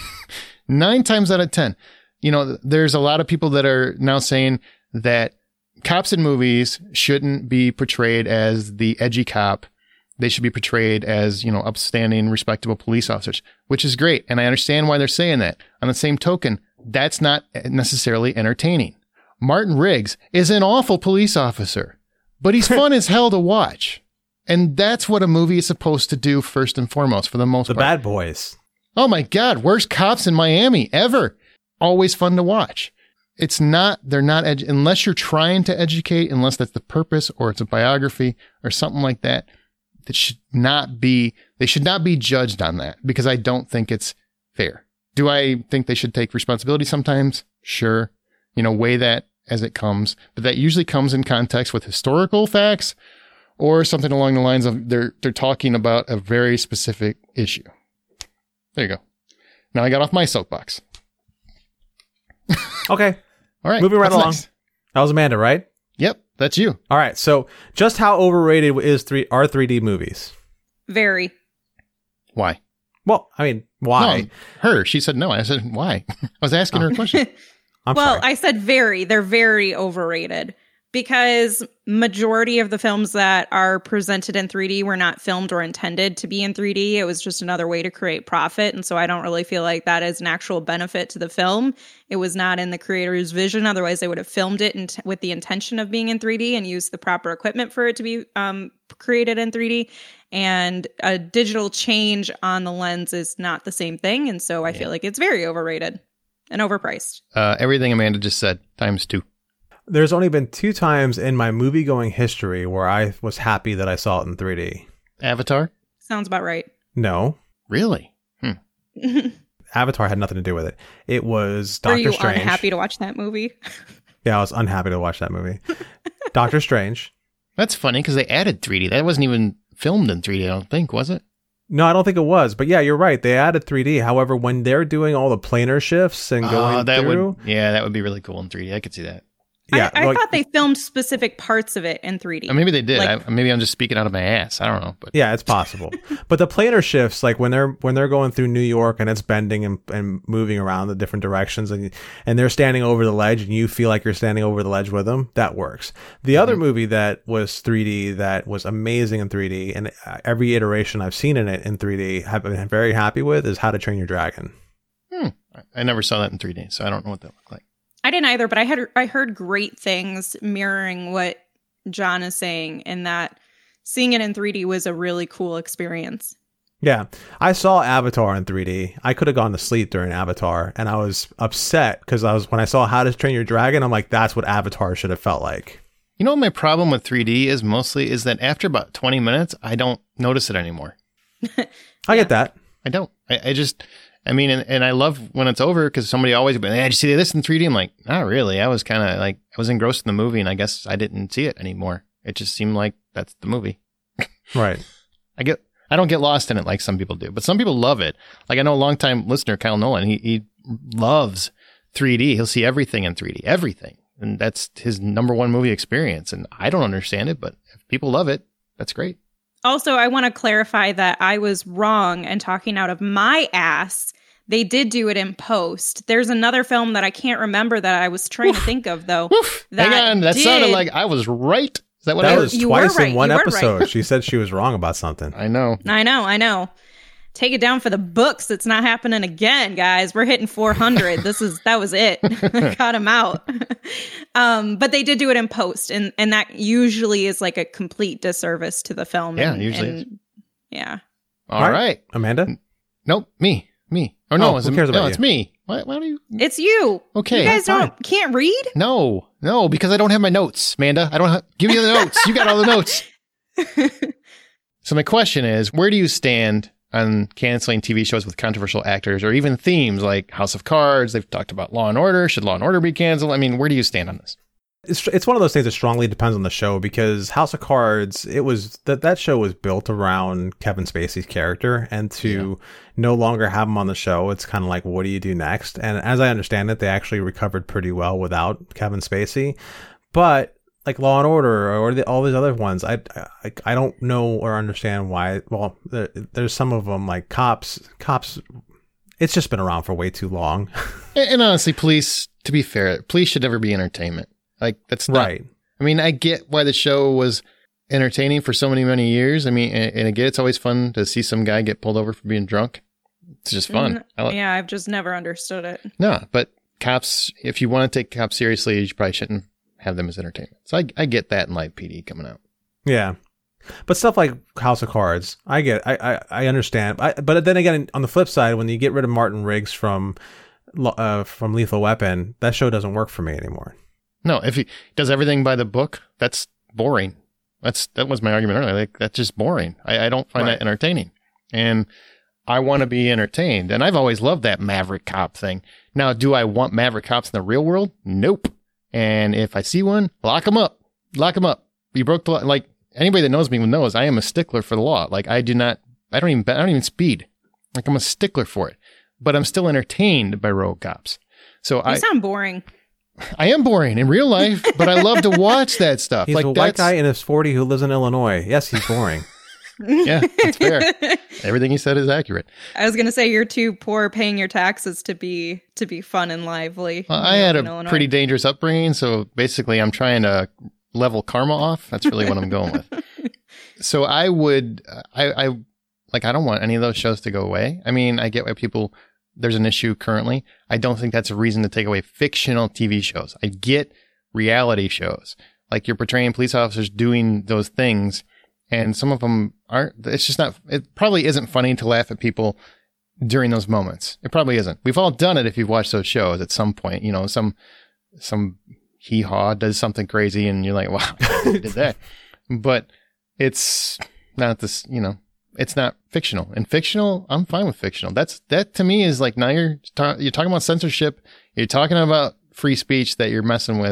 Nine times out of ten. You know, there's a lot of people that are now saying that cops in movies shouldn't be portrayed as the edgy cop. They should be portrayed as, you know, upstanding, respectable police officers, which is great. And I understand why they're saying that. On the same token, that's not necessarily entertaining. Martin Riggs is an awful police officer, but he's fun as hell to watch. And that's what a movie is supposed to do first and foremost, for the most The part. Bad Boys. Oh my God, worst cops in Miami ever. Always fun to watch. It's not, they're not, edu- unless you're trying to educate, unless that's the purpose or it's a biography or something like that, that should not be, they should not be judged on that because I don't think it's fair. Do I think they should take responsibility sometimes? Sure. You know, weigh that as it comes, but that usually comes in context with historical facts or something along the lines of they're, they're talking about a very specific issue. There you go. Now I got off my soapbox. Okay, All right. moving right what's along. next? That was Amanda, right? Yep, that's you. All right. So, just how overrated is three are three D movies? Very. Why? Well, I mean, why? No, her. She said no. I said why? I was asking her a question. I'm well, sorry. I said very. They're very overrated because majority of the films that are presented in three D were not filmed or intended to be in three D. It was just another way to create profit. And so I don't really feel like that is an actual benefit to the film. It was not in the creator's vision. Otherwise, they would have filmed it in t- with the intention of being in three D and used the proper equipment for it to be um, created in three D. And a digital change on the lens is not the same thing. And so I Yeah. feel like it's very overrated and overpriced. Uh, everything Amanda just said times two. There's only been two times in my movie going history where I was happy that I saw it in three D. Avatar? Sounds about right. No, Really? Hmm. Avatar had nothing to do with it. It was Were Doctor you Strange. unhappy to watch that movie? Yeah, I was unhappy to watch that movie. Doctor Strange. That's funny because they added three D. That wasn't even filmed in three D, I don't think, was it? No, I don't think it was. But yeah, you're right. They added three D. However, when they're doing all the planar shifts and going oh, that through... Would, yeah, that would be really cool in three D. I could see that. Yeah, I, I like, thought they filmed specific parts of it in three D. Or maybe they did. Like, I, maybe I'm just speaking out of my ass. I don't know. But yeah, it's possible. But the planar shifts, like when they're when they're going through New York and it's bending and, and moving around the different directions, and and they're standing over the ledge, and you feel like you're standing over the ledge with them, that works. The mm-hmm. other movie that was three D that was amazing in three D, and every iteration I've seen in it in three D, I've been very happy with, is How to Train Your Dragon. Hmm. I never saw that in three D, so I don't know what that looked like. I didn't either, but I had I heard great things mirroring what John is saying, in that seeing it in three D was a really cool experience. Yeah, I saw Avatar in three D. I could have gone to sleep during Avatar, and I was upset because I was when I saw How to Train Your Dragon, I'm like, that's what Avatar should have felt like. You know what my problem with three D is mostly is that after about twenty minutes, I don't notice it anymore. I yeah. get that. I don't. I, I just... I mean, and, and I love when it's over because somebody always be like, hey, did you see this in three D? I'm like, not really. I was kind of like, I was engrossed in the movie and I guess I didn't see it anymore. It just seemed like that's the movie. Right. I get, I don't get lost in it like some people do, but some people love it. Like I know a longtime listener, Kyle Nolan, he, he loves three D. He'll see everything in three D, everything. And that's his number one movie experience. And I don't understand it, but if people love it, that's great. Also, I want to clarify that I was wrong and talking out of my ass. They did do it in post. There's another film that I can't remember that I was trying Oof. to think of, though. Oof. That Hang on, that did... sounded like I was right. Is that what that I was you twice were right. in one you episode? Right. She said she was wrong about something. I know. I know, I know. Take it down for the books. It's not happening again, guys. We're hitting four hundred. This is that was it. Got him out. um, but they did do it in post, and and that usually is like a complete disservice to the film. Yeah, and, usually. and, Is. Yeah. All right. right, Amanda. Nope, me, me. Or no, oh, it's, who cares no, about it's you? me. Why, why do you? It's you. Okay, you guys fine. don't can't read. No, no, because I don't have my notes, Amanda. I don't have, give you the notes. You got all the notes. So my question is, where do you stand on canceling T V shows with controversial actors or even themes like House of Cards? They've talked about Law and Order. Should Law and Order be canceled? I mean, where do you stand on this? It's it's one of those things that strongly depends on the show, because House of Cards, it was that that show was built around Kevin Spacey's character, and to yeah. no longer have him on the show, it's kind of like, what do you do next? And as I understand it, they actually recovered pretty well without Kevin Spacey. But like Law and Order or the, all these other ones, I, I I don't know or understand why. Well, there, there's some of them like Cops. Cops, it's just been around for way too long. and, and honestly, police. To be fair, police should never be entertainment. Like, that's not, right. I mean, I get why the show was entertaining for so many, many years. I mean, and, and again, it's always fun to see some guy get pulled over for being drunk. It's just fun. Mm, yeah, I've just never understood it. No, but cops, if you want to take cops seriously, you probably shouldn't have them as entertainment. So I, I get that in Live P D coming out. Yeah. But stuff like House of Cards, I get, I, I, I understand. I, but then again, on the flip side, when you get rid of Martin Riggs from, uh, from Lethal Weapon, that show doesn't work for me anymore. No, if he does everything by the book, that's boring. That's that was my argument earlier. Like, that's just boring. I, I don't find right. that entertaining. And I want to be entertained. And I've always loved that Maverick cop thing. Now, do I want Maverick cops in the real world? Nope. And if I see one, lock them up. Lock them up. You broke the law. Like, anybody that knows me knows I am a stickler for the law. Like, I do not, I don't even, I don't even speed. Like, I'm a stickler for it. But I'm still entertained by rogue cops. So you I sound boring. I am boring in real life, but I love to watch that stuff. He's like a white guy in his forties who lives in Illinois. Yes, he's boring. Yeah, that's fair. Everything he said is accurate. I was going to say you're too poor paying your taxes to be to be fun and lively. Well, I had a Illinois. pretty dangerous upbringing, so basically I'm trying to level karma off. That's really what I'm going with. So I would, I, I like, I don't want any of those shows to go away. I mean, I get why people... There's an issue currently. I don't think that's a reason to take away fictional T V shows. I get reality shows. Like, you're portraying police officers doing those things, and some of them aren't. It's just not, it probably isn't funny to laugh at people during those moments. It probably isn't. We've all done it if you've watched those shows at some point. You know, some, some hee-haw does something crazy, and you're like, wow, I did that. But it's not this, you know. It's not fictional. And fictional, I'm fine with fictional. That's that to me is like, now you're ta- you're talking about censorship. You're talking about free speech that you're messing with.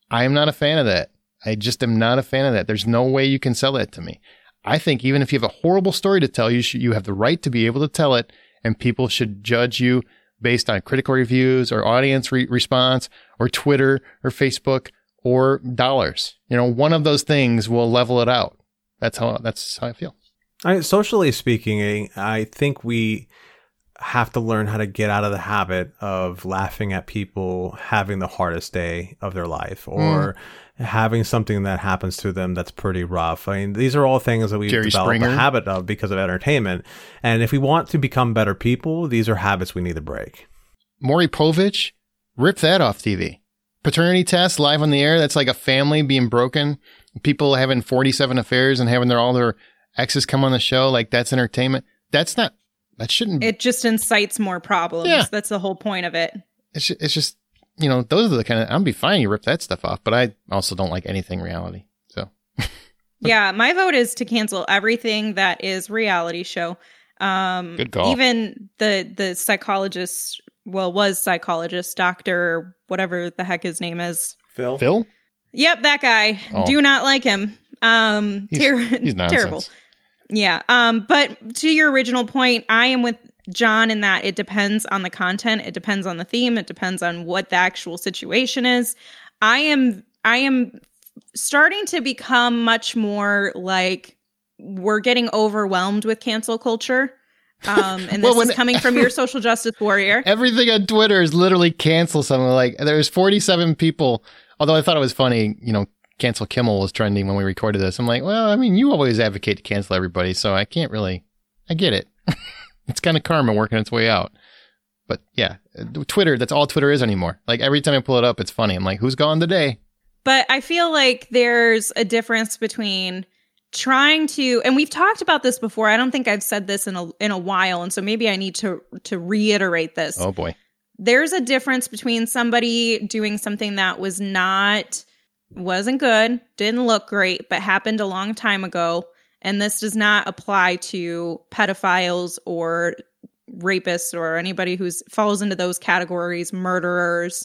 I am not a fan of that. I just am not a fan of that. There's no way you can sell that to me. I think even if you have a horrible story to tell, you should, you have the right to be able to tell it, and people should judge you based on critical reviews or audience re- response or Twitter or Facebook or dollars. You know, one of those things will level it out. That's how that's how I feel. I, socially speaking, I think we have to learn how to get out of the habit of laughing at people having the hardest day of their life, or mm. having something that happens to them that's pretty rough. I mean, these are all things that we've Jerry developed Springer. a habit of because of entertainment. And if we want to become better people, these are habits we need to break. Maury Povich, rip that off T V. Paternity test live on the air. That's like a family being broken. People having forty-seven affairs and having their all their exes come on the show. Like, that's entertainment. That's not, that shouldn't. It just incites more problems. Yeah. That's the whole point of it. It's just, it's just, you know, those are the kind of, I'll be fine. You rip that stuff off, but I also don't like anything reality. So. Yeah. My vote is to cancel everything that is reality show. Um, Good call. Even the, the psychologist, well, was psychologist, doctor, whatever the heck his name is. Phil? Phil? Yep, that guy. Oh. Do not like him. Um, He's, ter- he's nonsense. terrible. Yeah. Um, but to your original point, I am with John in that it depends on the content. It depends on the theme. It depends on what the actual situation is. I am, I am starting to become much more like we're getting overwhelmed with cancel culture. Um, and this Well, when- is coming from your social justice warrior. Everything on Twitter is literally cancel something. Like, there's forty-seven people, although I thought it was funny, you know, cancel Kimmel was trending when we recorded this. I'm like, well, I mean, you always advocate to cancel everybody, so I can't really, I get it. It's kind of karma working its way out. But yeah, Twitter, that's all Twitter is anymore. Like, every time I pull it up, it's funny. I'm like, who's gone today? But I feel like there's a difference between trying to, and we've talked about this before. I don't think I've said this in a in a while, and so maybe I need to to reiterate this. Oh boy. There's a difference between somebody doing something that was not, wasn't good, didn't look great, but happened a long time ago. And this does not apply to pedophiles or rapists or anybody who falls into those categories, murderers,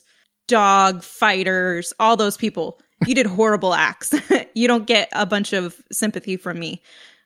dog fighters, all those people. You did horrible acts. You don't get a bunch of sympathy from me.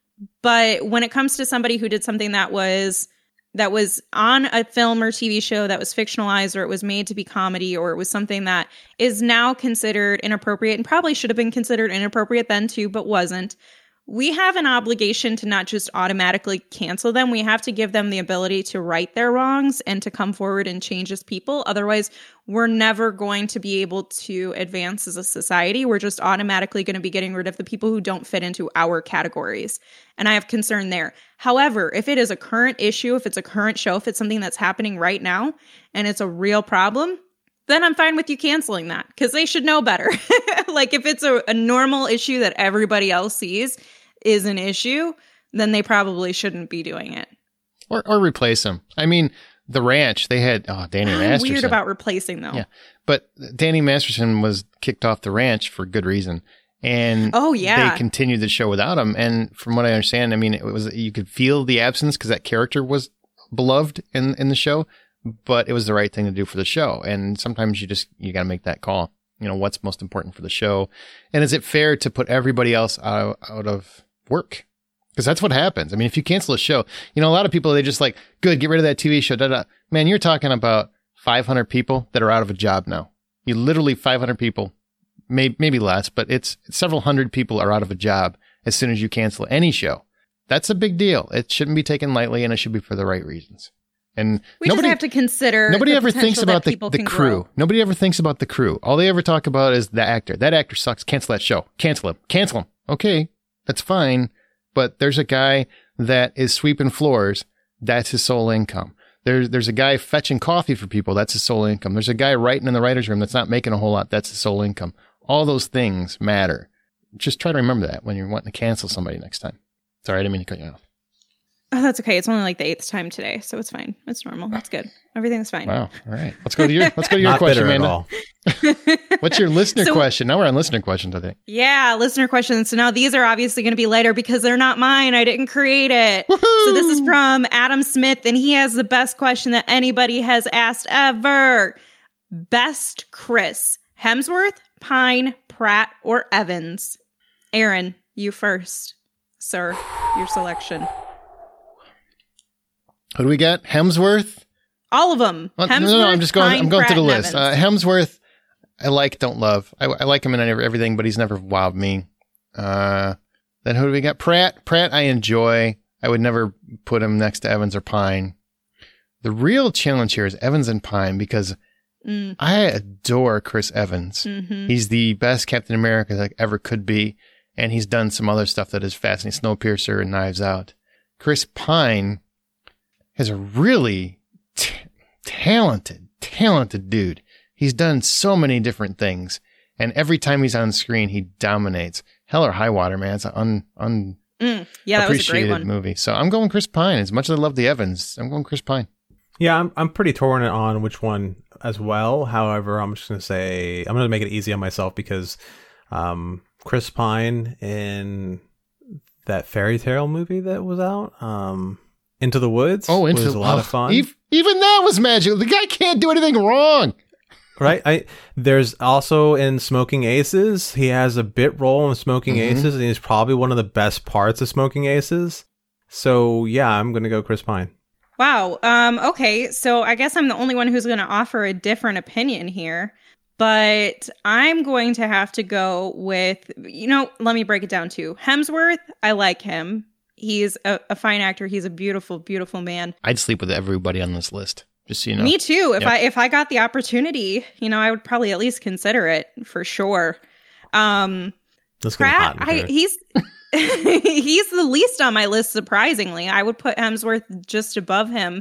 But when it comes to somebody who did something that was that was on a film or T V show that was fictionalized, or it was made to be comedy, or it was something that is now considered inappropriate and probably should have been considered inappropriate then too, but wasn't, we have an obligation to not just automatically cancel them. We have to give them the ability to right their wrongs and to come forward and change as people. Otherwise, we're never going to be able to advance as a society. We're just automatically going to be getting rid of the people who don't fit into our categories. And I have concern there. However, if it is a current issue, if it's a current show, if it's something that's happening right now and it's a real problem, then I'm fine with you canceling that, because they should know better. Like, if it's a, a normal issue that everybody else sees is an issue, then they probably shouldn't be doing it. Or or replace them. I mean, The Ranch, they had, oh, Danny I'm Masterson. weird about replacing, though. Yeah. But Danny Masterson was kicked off The Ranch for good reason. And oh, yeah. they continued the show without him. And from what I understand, I mean, it was, you could feel the absence because that character was beloved in, in the show, but it was the right thing to do for the show. And sometimes you just, you got to make that call. You know, what's most important for the show? And is it fair to put everybody else out, out of work? Because that's what happens. I mean, if you cancel a show, you know, a lot of people, they just like, good, get rid of that T V show. Da, da. Man, you're talking about five hundred people that are out of a job now. You literally five hundred people, may, maybe less, but it's several hundred people are out of a job as soon as you cancel any show. That's a big deal. It shouldn't be taken lightly, and it should be for the right reasons. And we nobody, just have to consider nobody the ever thinks potential about that the, people the can crew. grow. Nobody ever thinks about the crew. All they ever talk about is the actor. That actor sucks. Cancel that show. Cancel him. Cancel him. Okay, that's fine. But there's a guy that is sweeping floors. That's his sole income. There's there's a guy fetching coffee for people. That's his sole income. There's a guy writing in the writer's room that's not making a whole lot. That's his sole income. All those things matter. Just try to remember that when you're wanting to cancel somebody next time. Sorry, I didn't mean to cut you off. Oh, that's okay. It's only like the eighth time today, so it's fine. It's normal. That's good. Everything's fine. Wow. All right. Let's go to your let's go to your Not question, bitter at Amanda. all. What's your listener So- question? Now we're on listener questions, I think. Yeah, listener questions. So now these are obviously going to be lighter because they're not mine. I didn't create it. So this is from Adam Smith, and he has the best question that anybody has asked ever. Best Chris, Hemsworth, Pine, Pratt, or Evans? Aaron, you first, sir. Your selection. Who do we got? Hemsworth? All of them. Well, Hemsworth, no, no, I'm just going. Pine, I'm going Pratt, through the and list. Evans. Uh, Hemsworth, I like, don't love. I, I like him in every- everything, but he's never wowed me. Uh, then who do we got? Pratt. Pratt, I enjoy. I would never put him next to Evans or Pine. The real challenge here is Evans and Pine because Mm. I adore Chris Evans. Mhm. He's the best Captain America that ever could be, and he's done some other stuff that is fascinating, Snowpiercer and Knives Out. Chris Pine is a really t- talented, talented dude. He's done so many different things, and every time he's on screen, he dominates. Hell or High Water, man. It's an un, un Mm. Yeah, that was a great appreciated one. movie. So I'm going Chris Pine. As much as I love the Evans, I'm going Chris Pine. Yeah, I'm I'm pretty torn on which one as well. However, I'm just gonna say I'm gonna make it easy on myself because um, Chris Pine in that fairy tale movie that was out, um, Into the Woods. Oh, Into was the a lot oh, of fun. ev- Even that was magical. The guy can't do anything wrong. Right. I there's also in Smoking Aces. He has a bit role in Smoking Mhm. Aces, and he's probably one of the best parts of Smoking Aces. So yeah, I'm gonna go Chris Pine. Wow. Um, okay. So I guess I'm the only one who's going to offer a different opinion here, but I'm going to have to go with, you know, let me break it down too. Hemsworth, I like him. He's a, a fine actor. He's a beautiful, beautiful man. I'd sleep with everybody on this list, just so you know. Me too. If Yep. I if I got the opportunity, you know, I would probably at least consider it for sure. Um, Let's get Pratt, hot in I, here. he's he's the least on my list. Surprisingly, I would put Hemsworth just above him.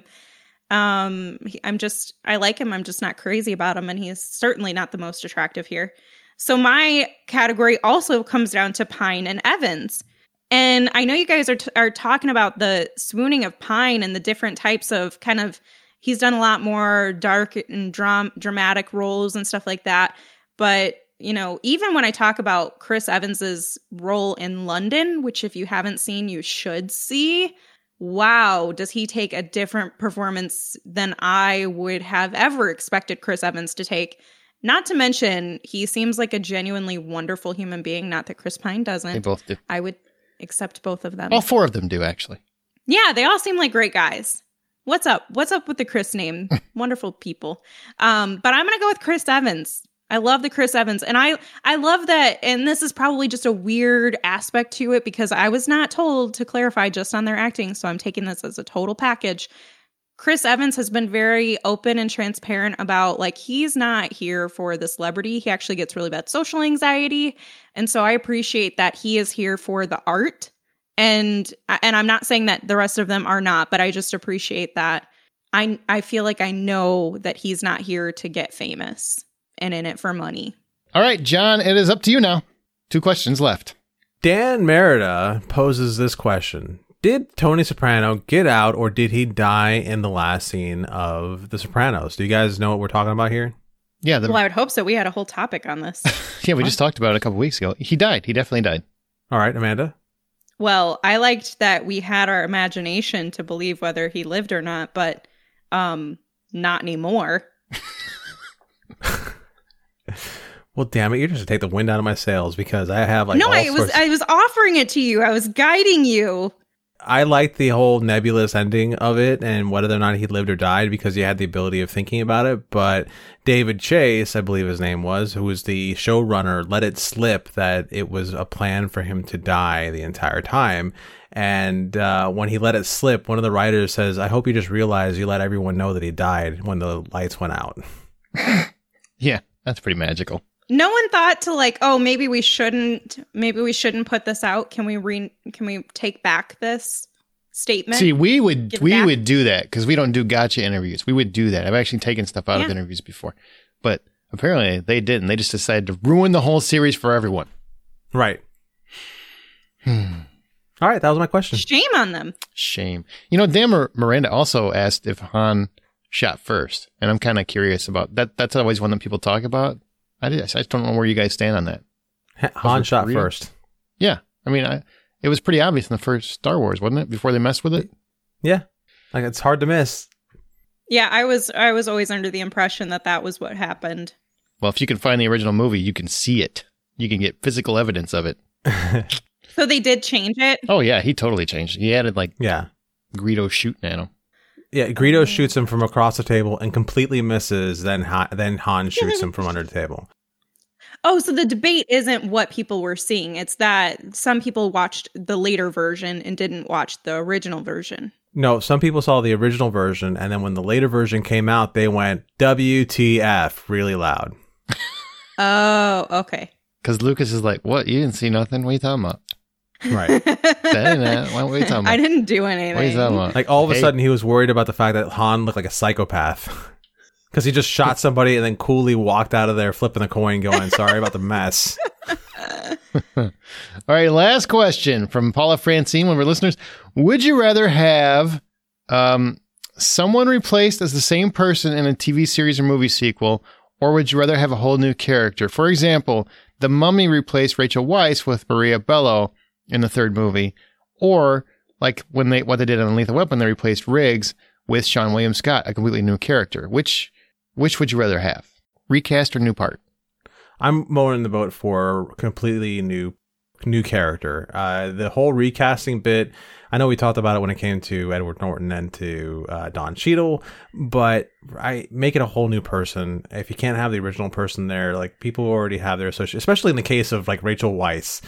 Um, he- I'm just I like him. I'm just not crazy about him, and he's certainly not the most attractive here. So my category also comes down to Pine and Evans. And I know you guys are t- are talking about the swooning of Pine and the different types of kind of. He's done a lot more dark and dram- dramatic roles and stuff like that, but. You know, even when I talk about Chris Evans's role in London, which if you haven't seen, you should see. Wow, does he take a different performance than I would have ever expected Chris Evans to take? Not to mention, he seems like a genuinely wonderful human being. Not that Chris Pine doesn't. They both do. I would accept both of them. All four of them do, actually. Yeah, they all seem like great guys. What's up? What's up with the Chris name? Wonderful people. Um, but I'm going to go with Chris Evans. I love the Chris Evans. And I, I love that. And this is probably just a weird aspect to it because I was not told to clarify just on their acting. So I'm taking this as a total package. Chris Evans has been very open and transparent about like, he's not here for the celebrity. He actually gets really bad social anxiety. And so I appreciate that he is here for the art. And, and I'm not saying that the rest of them are not, but I just appreciate that. I, I feel like I know that he's not here to get famous and in it for money. All right, John, it is up to you now. Two questions left. Dan Merida poses this question. Did Tony Soprano get out or did he die in the last scene of The Sopranos? Do you guys know what we're talking about here? Yeah, the, Well, I would hope so. We had a whole topic on this. yeah, we just talked about it a couple weeks ago. He died. He definitely died. All right, Amanda? Well, I liked that we had our imagination to believe whether he lived or not, but um, not anymore. Well, damn it, you're just to take the wind out of my sails because I have like no, all I was sorts- I was offering it to you. I was guiding you. I liked the whole nebulous ending of it and whether or not he lived or died because you had the ability of thinking about it. But David Chase, I believe his name was, who was the showrunner, let it slip that it was a plan for him to die the entire time. And uh, when he let it slip, one of the writers says, I hope you just realize you let everyone know that he died when the lights went out. Yeah, that's pretty magical. No one thought to like, oh, maybe we shouldn't. Maybe we shouldn't put this out. Can we re? Can we take back this statement? See, we would Give we back? would do that because we don't do gotcha interviews. We would do that. I've actually taken stuff out of Yeah. interviews before, but apparently they didn't. They just decided to ruin the whole series for everyone. Right. Hmm. All right, that was my question. Shame on them. Shame. You know, Dan Mir- Miranda also asked if Han shot first, and I'm kind of curious about that. That's always one that people talk about. I just, I just don't know where you guys stand on that. Han shot real? first. Yeah, I mean, I, it was pretty obvious in the first Star Wars, wasn't it? Before they messed with it. Yeah, like it's hard to miss. Yeah, I was. I was always under the impression that that was what happened. Well, if you can find the original movie, you can see it. You can get physical evidence of it. So they did change it? Oh, yeah. He totally changed it. He added, like, yeah. Greedo shooting at him. Yeah, Greedo shoots him from across the table and completely misses. Then Han, then Han shoots him from under the table. Oh, so the debate isn't what people were seeing. It's that some people watched the later version and didn't watch the original version. No, some people saw the original version, and then when the later version came out, they went, W T F, really loud. Oh, okay. Because Lucas is like, what? You didn't see nothing? What are you talking about? Right. That ain't what are you talking about? I didn't do anything. What are you talking about? Like, all of a Hey. sudden, he was worried about the fact that Han looked like a psychopath. Because he just shot somebody and then coolly walked out of there flipping the coin going, sorry about the mess. All right, last question from Paula Francine, one of our listeners. Would you rather have um, someone replaced as the same person in a T V series or movie sequel, or would you rather have a whole new character? For example, The Mummy replaced Rachel Weisz with Maria Bello in the third movie, or like when they what they did on Lethal Weapon, they replaced Riggs with Sean William Scott, a completely new character. Which which would you rather have? Recast or new part? I'm more in the boat for completely new new character. Uh, the whole recasting bit, I know we talked about it when it came to Edward Norton and to uh, Don Cheadle, but I make it a whole new person. If you can't have the original person there, like people already have their association, especially in the case of like Rachel Weisz.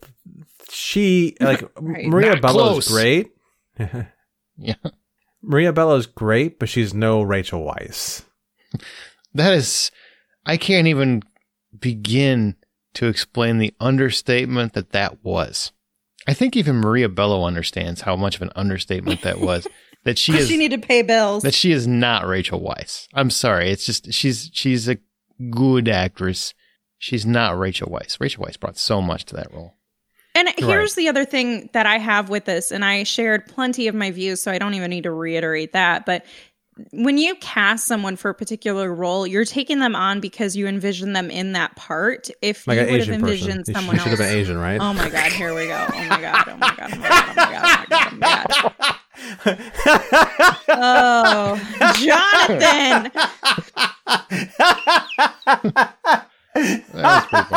She, like, Right. Maria Not Bello's close. great. Yeah. Maria Bello's great, but she's no Rachel Weisz. That is, I can't even begin to explain the understatement that that was. I think even Maria Bello understands how much of an understatement that was. That she is, She needed to pay bills. that she is not Rachel Weisz. I'm sorry. It's just, she's, she's a good actress. She's not Rachel Weisz. Rachel Weisz brought so much to that role. And here's the other thing that I have with this, and I shared plenty of my views, so I don't even need to reiterate that. But when you cast someone for a particular role, you're taking them on because you envision them in that part. If Like you an would have Asian person. envisioned She someone should else, have been Asian, right? oh my god, here we go. Oh my god, oh my god, oh my god, oh my god, oh my god, oh my god. Oh, Jonathan! That was pretty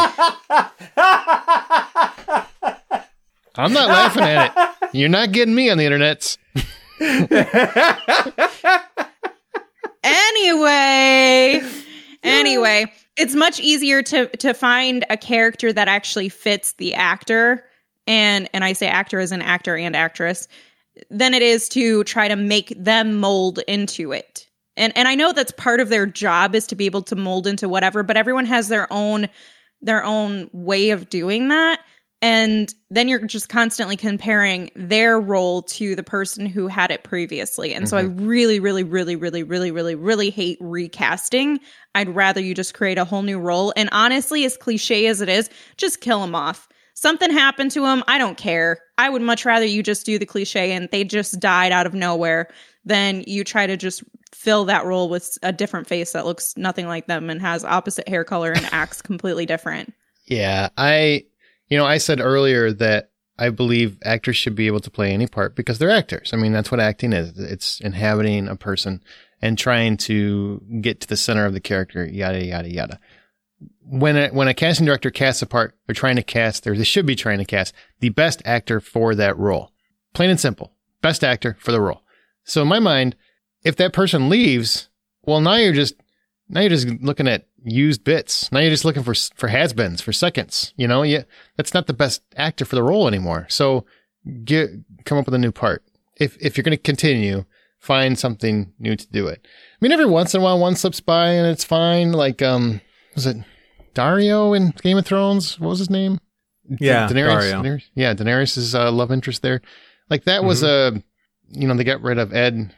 funny. I'm not laughing at it. You're not getting me on the internets. Anyway, anyway, it's much easier to to find a character that actually fits the actor, and and I say actor as an actor and actress, than it is to try to make them mold into it. And and I know that's part of their job is to be able to mold into whatever, but everyone has their own their own way of doing that. And then you're just constantly comparing their role to the person who had it previously. And mm-hmm. so I really, really, really, really, really, really, really hate recasting. I'd rather you just create a whole new role. And honestly, as cliche as it is, just kill him off. Something happened to him. I don't care. I would much rather you just do the cliche and they just died out of nowhere than you try to just fill that role with a different face that looks nothing like them and has opposite hair color and acts completely different. Yeah, I... You know, I said earlier that I believe actors should be able to play any part because they're actors. I mean, that's what acting is. It's inhabiting a person and trying to get to the center of the character, yada, yada, yada. When a, when a casting director casts a part, they're trying to cast, or they should be trying to cast, the best actor for that role. Plain and simple. Best actor for the role. So in my mind, if that person leaves, well, now you're just, now you're just looking at used bits. Now you're just looking for for has-beens, for seconds. You know, yeah, that's not the best actor for the role anymore. So get come up with a new part. If if you're going to continue, find something new to do it. I mean, every once in a while, one slips by and it's fine. Like, um, was it Dario in Game of Thrones? What was his name? Yeah, Daenerys. Dario. Daenerys? Yeah, Daenerys' uh, love interest there. Like that was a, mm-hmm. uh, you know, they got rid of Ed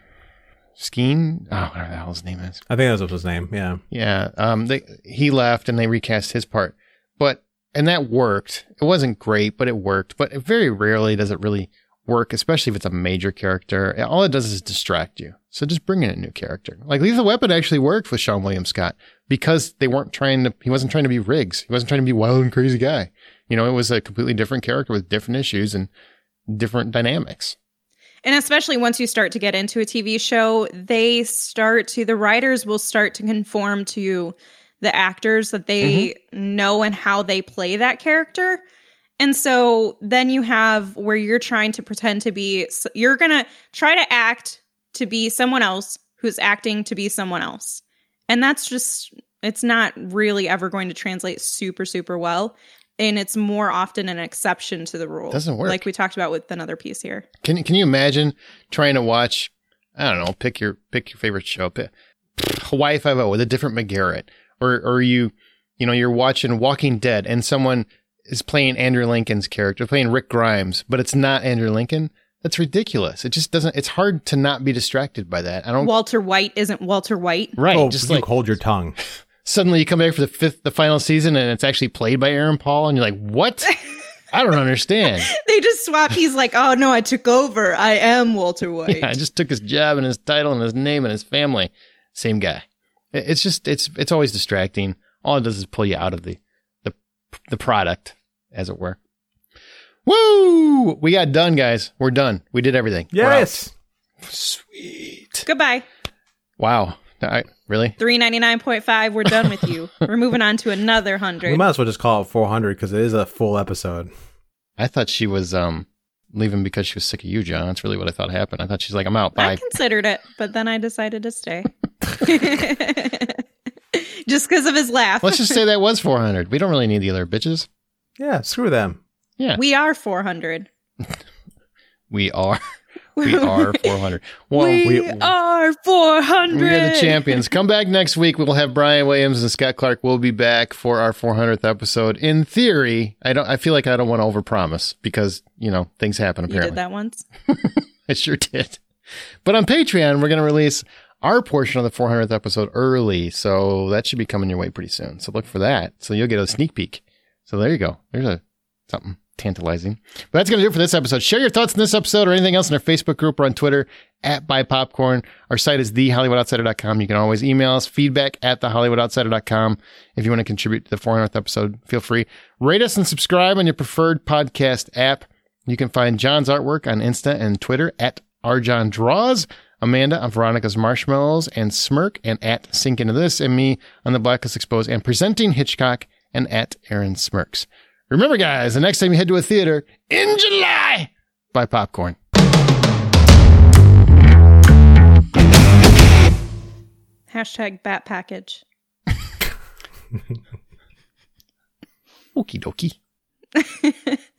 Skeen. Oh, whatever the hell his name is. I think that was his name. Yeah. Yeah. Um, they, he left and they recast his part, but, and that worked. It wasn't great, but it worked. But very rarely does it really work, especially if it's a major character. All it does is distract you. So just bring in a new character. Like Lethal Weapon actually worked with Sean William Scott because they weren't trying to, he wasn't trying to be Riggs. He wasn't trying to be a wild and crazy guy. You know, it was a completely different character with different issues and different dynamics. And especially once you start to get into a T V show, they start to, the writers will start to conform to the actors that they mm-hmm. know and how they play that character. And so then you have where you're trying to pretend to be, you're going to try to act to be someone else who's acting to be someone else. And that's just, it's not really ever going to translate super, super well. And it's more often an exception to the rule. Doesn't work. Like we talked about with another piece here. Can Can you imagine trying to watch, I don't know, pick your pick your favorite show, pick, Hawaii Five-O with a different McGarrett. Or or you, you know, you're watching Walking Dead and someone is playing Andrew Lincoln's character, playing Rick Grimes, but it's not Andrew Lincoln. That's ridiculous. It just doesn't, it's hard to not be distracted by that. I don't. Walter White isn't Walter White. Right. Oh, just you like hold your tongue. Suddenly you come back for the fifth, the final season and it's actually played by Aaron Paul and you're like, what? I don't understand. They just swap. He's like, oh no, I took over. I am Walter White. Yeah, I just took his job and his title and his name and his family. Same guy. It's just, it's, it's always distracting. All it does is pull you out of the, the, the product, as it were. Woo! We got done, guys. We're done. We did everything. Yes. Sweet. Goodbye. Wow. I, really? three ninety-nine point five. We're done with you. We're moving on to another one hundred. We might as well just call it four hundred because it is a full episode. I thought she was um leaving because she was sick of you, John. That's really what I thought happened. I thought she's like, I'm out. Bye. I considered it, but then I decided to stay. Just because of his laugh. Let's just say that was four hundred. We don't really need the other bitches. Yeah, screw them. Yeah. We are four hundred. We are. We are four hundred. Well, we, we are four hundred. We are the champions. Come back next week. We will have Brian Williams and Scott Clark will be back for our four hundredth episode. In theory, I don't. I feel like I don't want to overpromise because, you know, things happen apparently. You did that once? I sure did. But on Patreon, we're going to release our portion of the four hundredth episode early. So that should be coming your way pretty soon. So look for that. So you'll get a sneak peek. So there you go. There's a something tantalizing. But that's going to do it for this episode. Share your thoughts on this episode or anything else in our Facebook group or on Twitter at Buy Popcorn. Our site is the hollywood outsider dot com. You can always email us feedback at the hollywood outsider dot com. If you want to contribute to the four hundredth episode, feel free. Rate us and subscribe on your preferred podcast app. You can find John's artwork on Insta and Twitter at rjohndraws. Amanda on Veronica's Marshmallows and Smirk and at Sink Into This, and me on the Blacklist Exposed and Presenting Hitchcock and at Aaron Smirks. Remember, guys, the next time you head to a theater in July, buy popcorn. Hashtag bat package. Okie dokie.